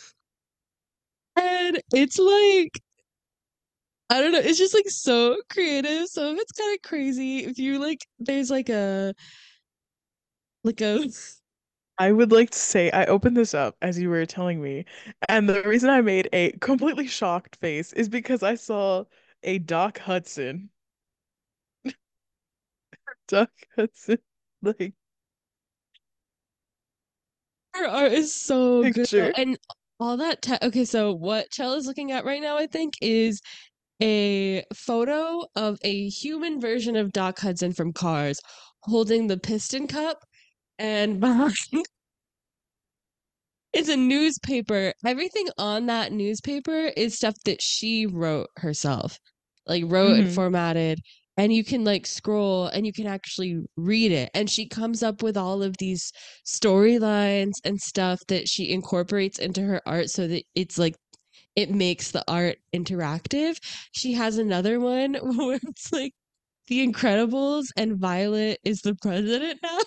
and it's like I don't know, it's just like so creative. So it's kind of crazy. If you like there's like a like a I would like to say I opened this up as you were telling me, and the reason I made a completely shocked face is because I saw a Doc Hudson, Doc Hudson like her art is so good though. picture. And all that te- okay, so what Chell is looking at right now, I think, is a photo of a human version of Doc Hudson from Cars holding the piston cup, and behind is a newspaper. Everything on that newspaper is stuff that she wrote herself, like wrote and Hmm. formatted. And you can like scroll and you can actually read it. And she comes up with all of these storylines and stuff that she incorporates into her art so that it's like it makes the art interactive. She has another one where it's like The Incredibles and Violet is the president now.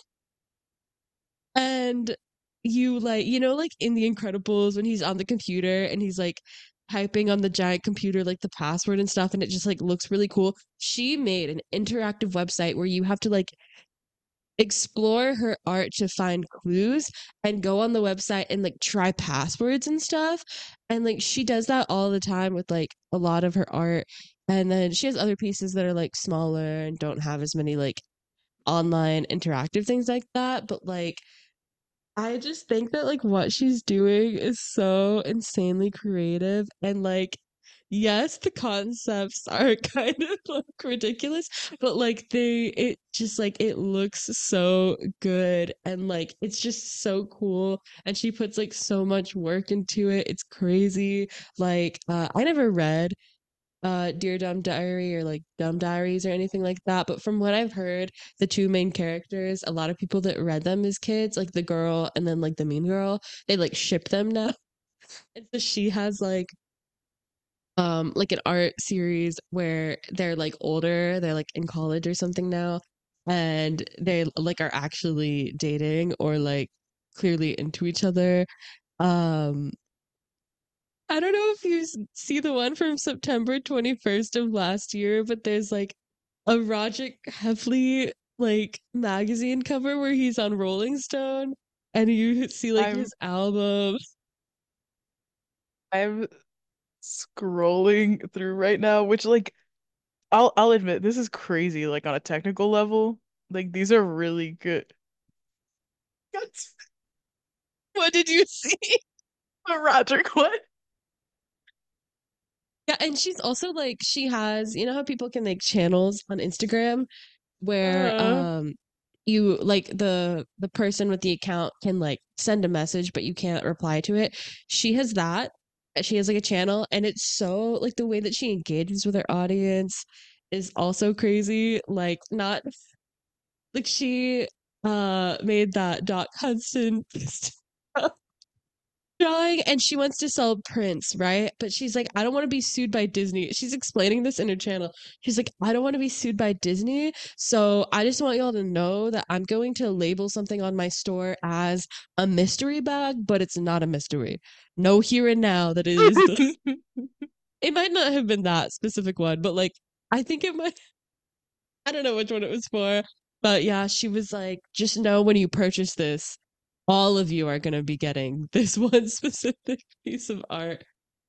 And you like, you know, like in The Incredibles when he's on the computer and he's like typing on the giant computer like the password and stuff and it just like looks really cool. She made an interactive website where you have to like explore her art to find clues and go on the website and like try passwords and stuff. And like she does that all the time with like a lot of her art. And then she has other pieces that are like smaller and don't have as many like online interactive things like that. But like I just think that like what she's doing is so insanely creative and like yes, the concepts are kind of like ridiculous, but like they it just like it looks so good and like it's just so cool and she puts like so much work into it. It's crazy. Like uh I never read uh Dear Dumb Diary or like Dumb Diaries or anything like that. But from what I've heard, the two main characters, a lot of people that read them as kids, like the girl and then like the mean girl, they like ship them now. And so she has like um like an art series where they're like older, they're like in college or something now, and they like are actually dating or like clearly into each other. Um I don't know if you s- see the one from September twenty-first of last year, but there's like a Roger Heffley like magazine cover where he's on Rolling Stone and you see like I'm his album. I'm scrolling through right now, which like I'll I'll admit this is crazy, like on a technical level. Like these are really good. That's What did you see? a Roger Quinn. Yeah, and she's also like she has, you know how people can make channels on Instagram where Uh, um you like the the person with the account can like send a message but you can't reply to it. She has that. She has like a channel and it's so like the way that she engages with her audience is also crazy. Like not like she uh made that Doc Hudson drawing and she wants to sell prints, right? But she's like, I don't want to be sued by Disney. She's explaining this in her channel. She's like, I don't want to be sued by Disney. So I just want y'all to know that I'm going to label something on my store as a mystery bag, but it's not a mystery. Know here and now that it is the it might not have been that specific one, but like I think it might I don't know which one it was for. But yeah, she was like, just know when you purchase this, all of you are going to be getting this one specific piece of art.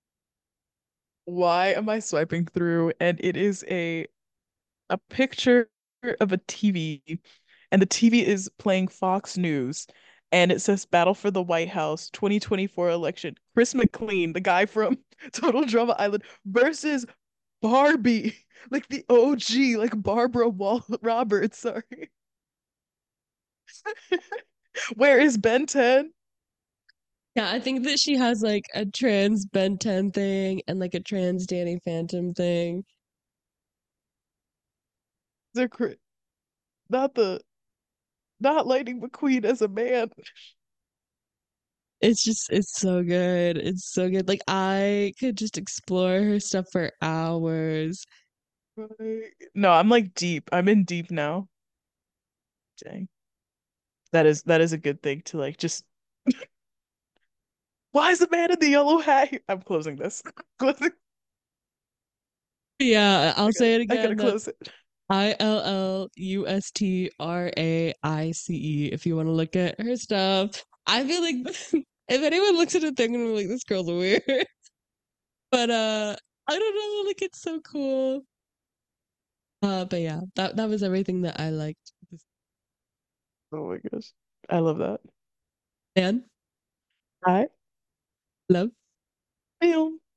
Why am I swiping through and it is a a picture of a T V and the T V is playing Fox News and it says Battle for the White House twenty twenty-four election. Chris McLean, the guy from Total Drama Island versus Barbie, like the O G, like Barbara Wall Roberts. Sorry. Where is Ben ten? Yeah, I think that she has like a trans Ben ten thing and like a trans Danny Phantom thing. They're cr- not the not Lightning McQueen as a man. It's just it's so good. It's so good. Like I could just explore her stuff for hours. Right. No, I'm like deep. I'm in deep now. Dang. That is that is a good thing to like just why is the man in the yellow hat here? I'm closing this. Closing. Yeah, I I'll gotta say it I gotta again. close it. I L L U S T R A I C E if you want to look at her stuff. I feel like if anyone looks at a thing and I'm like, this girl's weird. But uh I don't know, like it's so cool. Uh but yeah, that that was everything that I liked. Oh my gosh. I love that. And I love film.